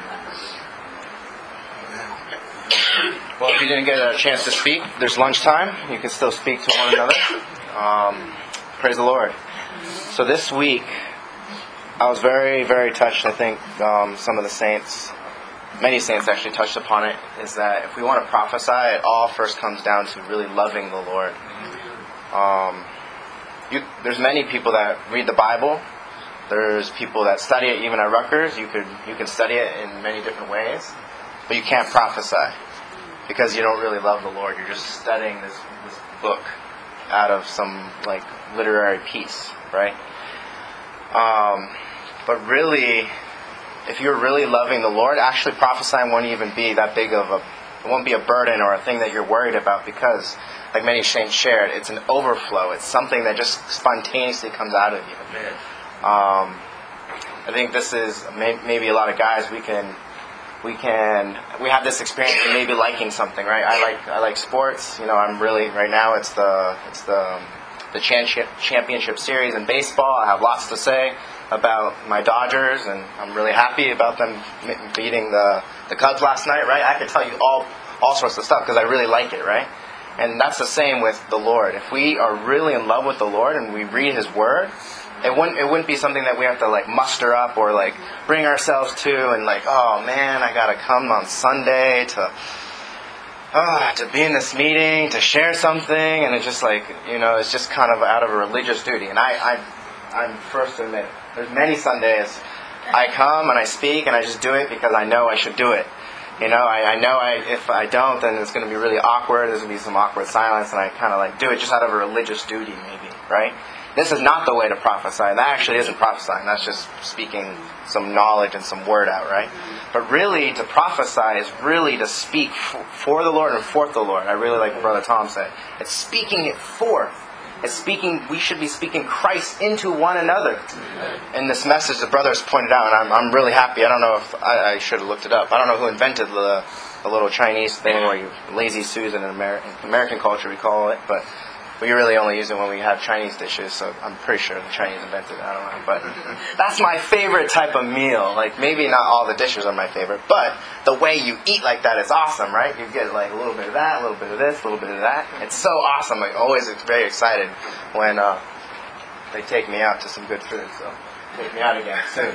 Well, if you didn't get a chance to speak, there's lunchtime. You can still speak to one another. Um, praise the Lord. So this week, I was very, very touched. I think um, some of the saints, many saints actually touched upon it, is that if we want to prophesy, it all first comes down to really loving the Lord. Um, You, there's many people that read the Bible. There's people that study it even at Rutgers. You could you can study it in many different ways, but you can't prophesy because you don't really love the Lord. You're just studying this, this book out of some like literary piece, right? Um, but really, if you're really loving the Lord, actually prophesying won't even be that big of a it won't be a burden or a thing that you're worried about because, like many saints shared, it's an overflow. It's something that just spontaneously comes out of you. Um, I think this is may, maybe a lot of guys we can we can we have this experience of maybe liking something, right? I like I like sports. You know, I'm really right now. It's the it's the the championship championship series in baseball. I have lots to say about my Dodgers, and I'm really happy about them beating the the Cubs last night, right? I could tell you all all sorts of stuff because I really like it, right? And that's the same with the Lord. If we are really in love with the Lord and we read His Word, it wouldn't it wouldn't be something that we have to like muster up or like bring ourselves to and like, oh man, I gotta come on Sunday to uh, to be in this meeting, to share something, and it's just like, you know, it's just kind of out of a religious duty. And I, I I'm first to admit, there's many Sundays I come and I speak and I just do it because I know I should do it. You know, I, I know I, if I don't, then it's going to be really awkward. There's going to be some awkward silence, and I kind of like do it just out of a religious duty, maybe, right? This is not the way to prophesy. That actually isn't prophesying. That's just speaking some knowledge and some word out, right? But really, to prophesy is really to speak f- for the Lord and for the Lord. I really like what Brother Tom said. It's speaking it forth. It's speaking. We should be speaking Christ into one another. In this message, the brothers pointed out, and I'm, I'm really happy. I don't know if I, I should have looked it up. I don't know who invented the, the little Chinese thing where you lazy Susan in American, American culture we call it, but we really only use it when we have Chinese dishes. So I'm pretty sure the Chinese invented it. I don't know, but that's my favorite type of meal. Like maybe not all the dishes are my favorite, but the way you eat like that is awesome, right? You get like a little bit of that, a little bit of this, a little bit of that. It's so awesome. I'm always very excited when uh, they take me out to some good food. So take me out again soon.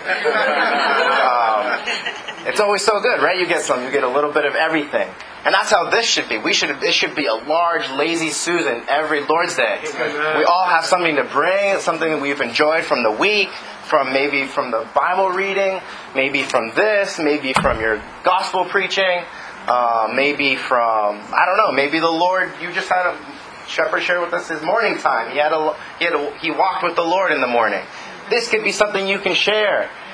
um, it's always so good, right? You get some, you get a little bit of everything. And that's how this should be. We should. This should be a large, lazy Susan every Lord's Day. We all have something to bring, something that we've enjoyed from the week, from maybe from the Bible reading, maybe from this, maybe from your gospel preaching, uh, maybe from, I don't know, maybe the Lord, you just had a shepherd share with us his morning time. He had a, he had a, he walked with the Lord in the morning. This could be something you can share.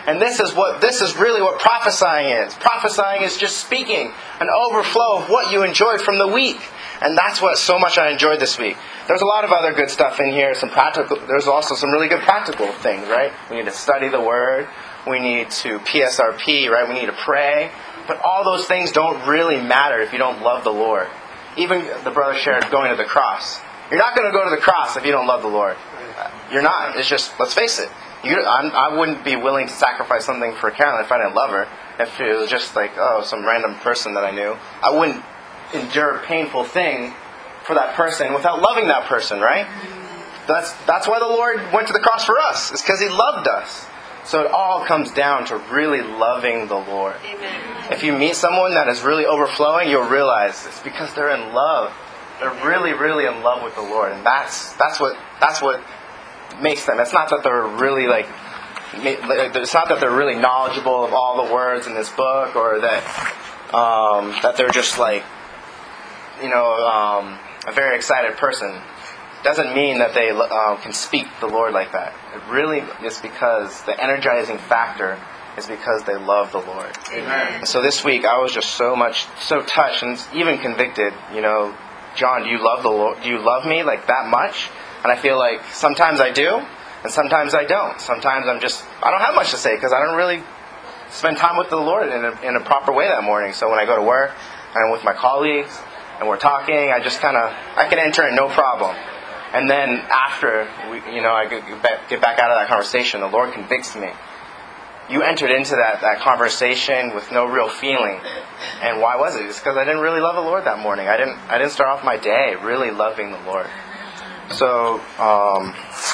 And this is what this is really what prophesying is. Prophesying is just speaking, an overflow of what you enjoyed from the week. And that's what so much I enjoyed this week. There's a lot of other good stuff in here. Some practical. There's also some really good practical things, right? We need to study the Word. We need to P S R P, right? We need to pray. But all those things don't really matter if you don't love the Lord. Even the brother shared going to the cross. You're not going to go to the cross if you don't love the Lord. You're not. It's just, let's face it. You, I'm, I wouldn't be willing to sacrifice something for Carolyn if I didn't love her. If it was just like, oh, some random person that I knew. I wouldn't endure a painful thing for that person without loving that person, right? That's that's why the Lord went to the cross for us. It's because He loved us. So it all comes down to really loving the Lord. Amen. If you meet someone that is really overflowing, you'll realize it's because they're in love. They're really, really in love with the Lord, and that's that's what that's what makes them. It's not that they're really like. It's not that they're really knowledgeable of all the words in this book, or that um, that they're just like, you know, um, a very excited person. Doesn't mean that they uh, can speak the Lord like that. It really is because the energizing factor is because they love the Lord. Amen. So this week I was just so much, so touched and even convicted. You know, John, do you love the Lord? Do you love me like that much? And I feel like sometimes I do, and sometimes I don't. Sometimes I'm just, I don't have much to say because I don't really spend time with the Lord in a, in a proper way that morning. So when I go to work and I'm with my colleagues and we're talking, I just kind of, I can enter it no problem. And then after, we, you know, I get back, get back out of that conversation, the Lord convicts me. You entered into that, that conversation with no real feeling. And why was it? It's because I didn't really love the Lord that morning. I didn't I didn't start off my day really loving the Lord. So, um,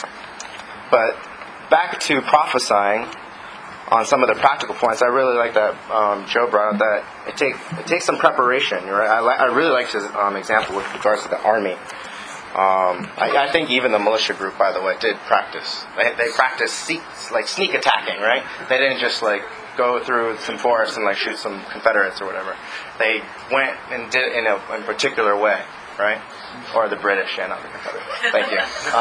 but back to prophesying on some of the practical points. I really like that um, Joe brought up that it, take, it takes some preparation. Right? I, li- I really liked his um, example with regards to the army. Um, I, I think even the militia group, by the way, did practice. They, they practiced sneak, like sneak attacking, right? They didn't just like go through some forest and like shoot some Confederates or whatever. They went and did it in a in particular way, right? Or the British, yeah, not the Confederates. Thank you.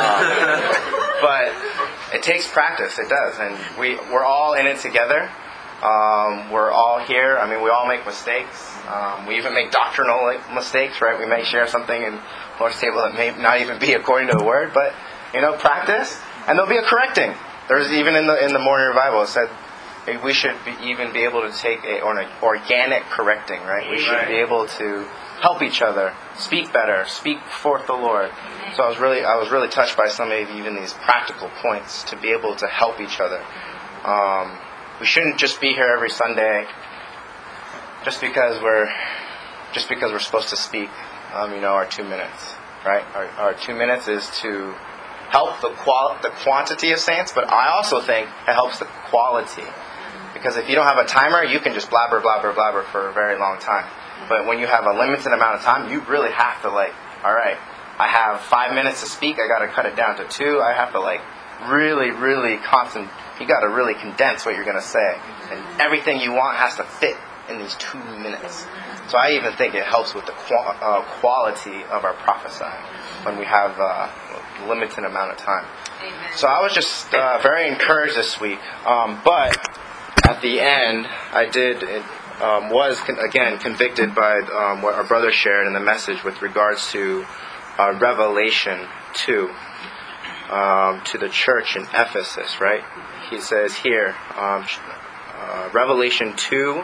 Um, but it takes practice. It does, and we we're all in it together. Um, we're all here. I mean, we all make mistakes. Um, we even make doctrinal like, mistakes, right? We may share something in Lord's table that may not even be according to the Word, but you know, practice, and there'll be a correcting. There's even in the in the morning revival it said we should be, even be able to take a, or an organic correcting, right? We should be able to help each other, speak better, speak forth the Lord. So I was really I was really touched by some of even these practical points to be able to help each other. Um, we shouldn't just be here every Sunday just because we're just because we're supposed to speak. Um, you know, our two minutes, right? Our, our two minutes is to help the qual the quantity of saints, but I also think it helps the quality. Because if you don't have a timer, you can just blabber, blabber, blabber for a very long time. But when you have a limited amount of time, you really have to like, all right, I have five minutes to speak, I got to cut it down to two. I have to like really, really constant. You got to really condense what you're going to say, and everything you want has to fit in these two minutes. So I even think it helps with the qual- uh, quality of our prophesying when we have uh, a limited amount of time. Amen. So I was just uh, very encouraged this week. Um, but at the end, I did um, was con- again convicted by um, what our brother shared in the message with regards to uh, Revelation two um, to the church in Ephesus. Right? He says here, um, uh, Revelation two.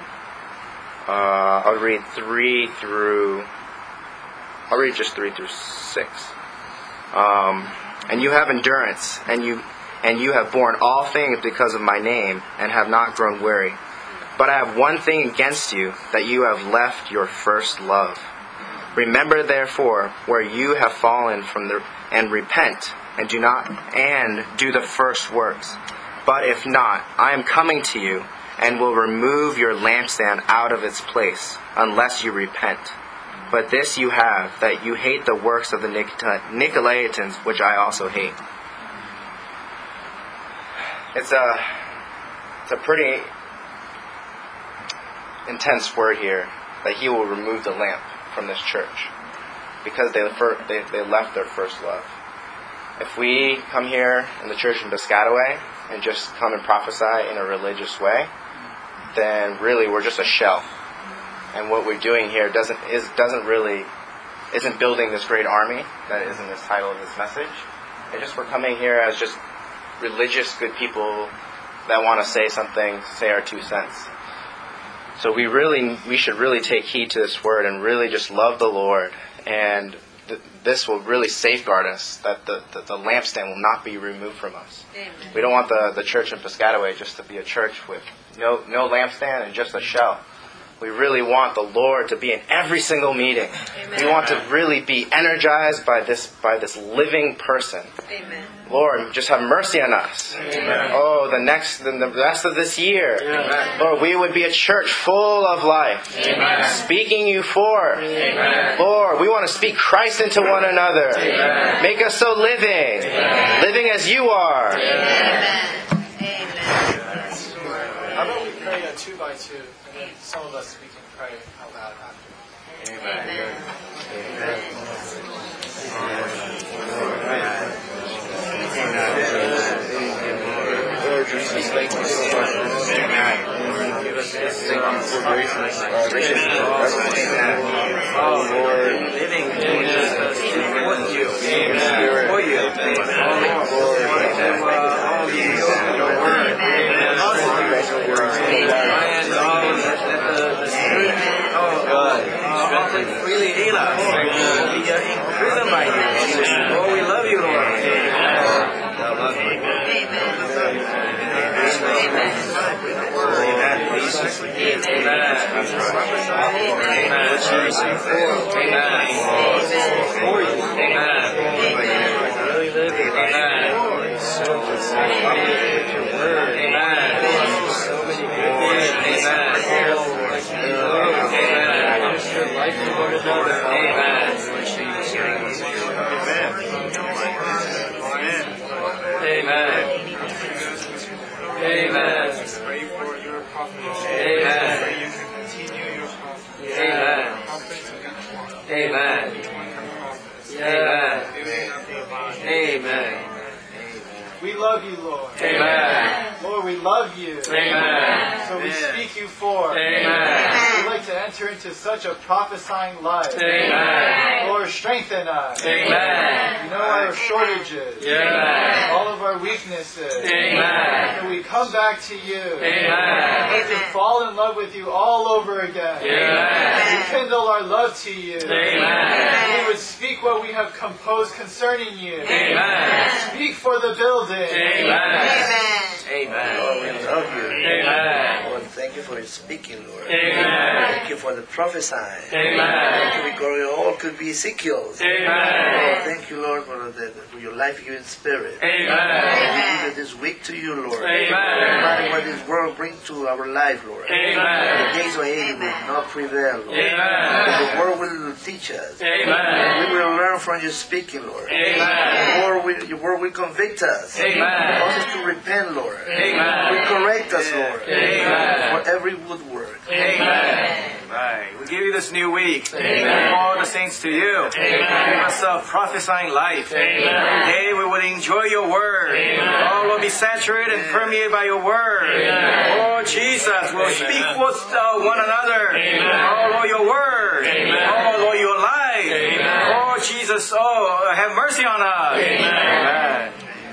Uh, I'll read three through. I'll read just three through six. Um, and you have endurance, and you and you have borne all things because of my name, and have not grown weary. But I have one thing against you, that you have left your first love. Remember therefore where you have fallen from the, and repent, and do not and do the first works. But if not, I am coming to you, and will remove your lampstand out of its place, unless you repent. But this you have, that you hate the works of the Nicolaitans, which I also hate. It's a, it's a pretty intense word here, that he will remove the lamp from this church, because they, they, they left their first love. If we come here in the church in Piscataway, and just come and prophesy in a religious way, then really we're just a shell. And what we're doing here doesn't is doesn't really isn't building this great army that is in this title of this message. It's just we're coming here as just religious good people that want to say something, say our two cents. So we really we should really take heed to this word and really just love the Lord, and th- this will really safeguard us, that the, the, the lampstand will not be removed from us. Amen. We don't want the, the church in Piscataway just to be a church with no no lampstand and just a shell. We really want the Lord to be in every single meeting. Amen. We want to really be energized by this by this living person. Amen. Lord, just have mercy on us. Amen. Oh, the next, the, the rest of this year, Amen. Lord, we would be a church full of life, Amen. Speaking you forth. Amen. Lord, we want to speak Christ into one another. Amen. Make us so living, Amen. Living as you are. Amen. How about we pray a two by two, and then some of us we can pray out loud after. Amen. Amen. Amen. Amen. Lord Jesus, thank you so much. Amen. Give us this thing for grace and gracious. Oh Lord, living Jesus, for you, for you. Oh Lord, all these your word, and all that the Spirit, oh God, strengthen freely in us. We are in prison by you. Oh, we love you, Lord. We love you, Lord. Amen. Lord, we love you. Amen. So we speak you forth. Amen. We'd like to enter into such a prophesying life. Amen. Lord, strengthen us. Amen. You know our shortages. Amen. All of our weaknesses. Amen. And we come back to you. Amen. We can fall in love with you all over again. Amen. Rekindle our love to you. Amen. We would speak what we have composed concerning you. Amen. Speak for the building. Amen. Amen. Amen. Lord, we love you. Amen. Lord, thank you for speaking, Lord. Amen. Thank you for the prophesying. Amen. Thank you because all could be Ezekiel's. Amen. Lord, thank you, Lord, for, the, for your life-giving spirit. Amen. We give this week to you, Lord. Amen. No matter what this world brings to our life, Lord. Amen. The gates of hate will not prevail, Lord. Amen. The word will teach us. Amen. We will learn from your speaking, Lord. Amen. Your word will, your word will convict us. Amen. Cause us to repent, Lord. Amen. Will correct us, Lord. Amen. For every good word. Amen. Right. We give you this new week. Amen. All the saints to you. Amen. Give us a prophesying life. Amen. Today we will enjoy your word. Amen. All will be saturated and permeated by your word. Amen. Oh, Jesus will speak with uh, one another. Amen. Oh, Lord, your word. Amen. Oh, Lord, your life. Amen. Oh, Jesus, oh, have mercy on us. Amen.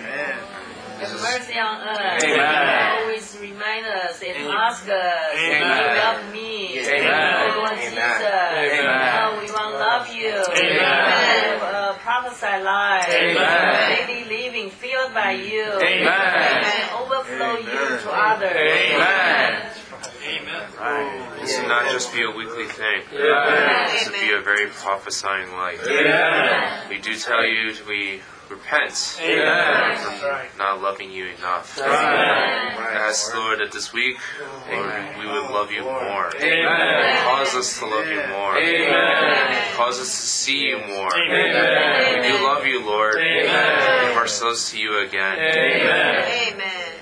Have mercy on us. Amen. Always remind us and ask us. Amen. You love me. Amen. Oh, Lord Amen. Jesus. Amen. Oh, we want to love you. Amen. Uh, prophesy life. Amen. Daily living filled by you. Amen. And overflow you to others. Amen. Amen. Right. This will not just be a weekly thing. Amen. This will be a very prophesying life. Amen. We do tell you to we repent Amen. from not loving you enough. Amen. Ask Lord that this week, Lord, we would love you more. Amen. Cause us to love you more. Amen. Cause us to see you more. Amen. We do love you, Lord. Amen. Give ourselves to you again. Amen.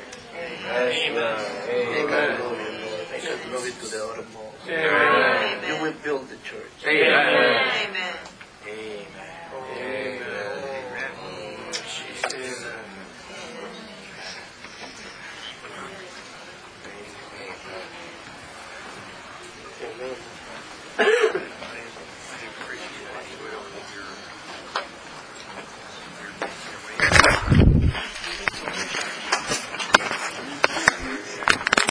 Amen. Amen. Make us love it to the uttermost. Amen. You will build the church. Amen. Amen.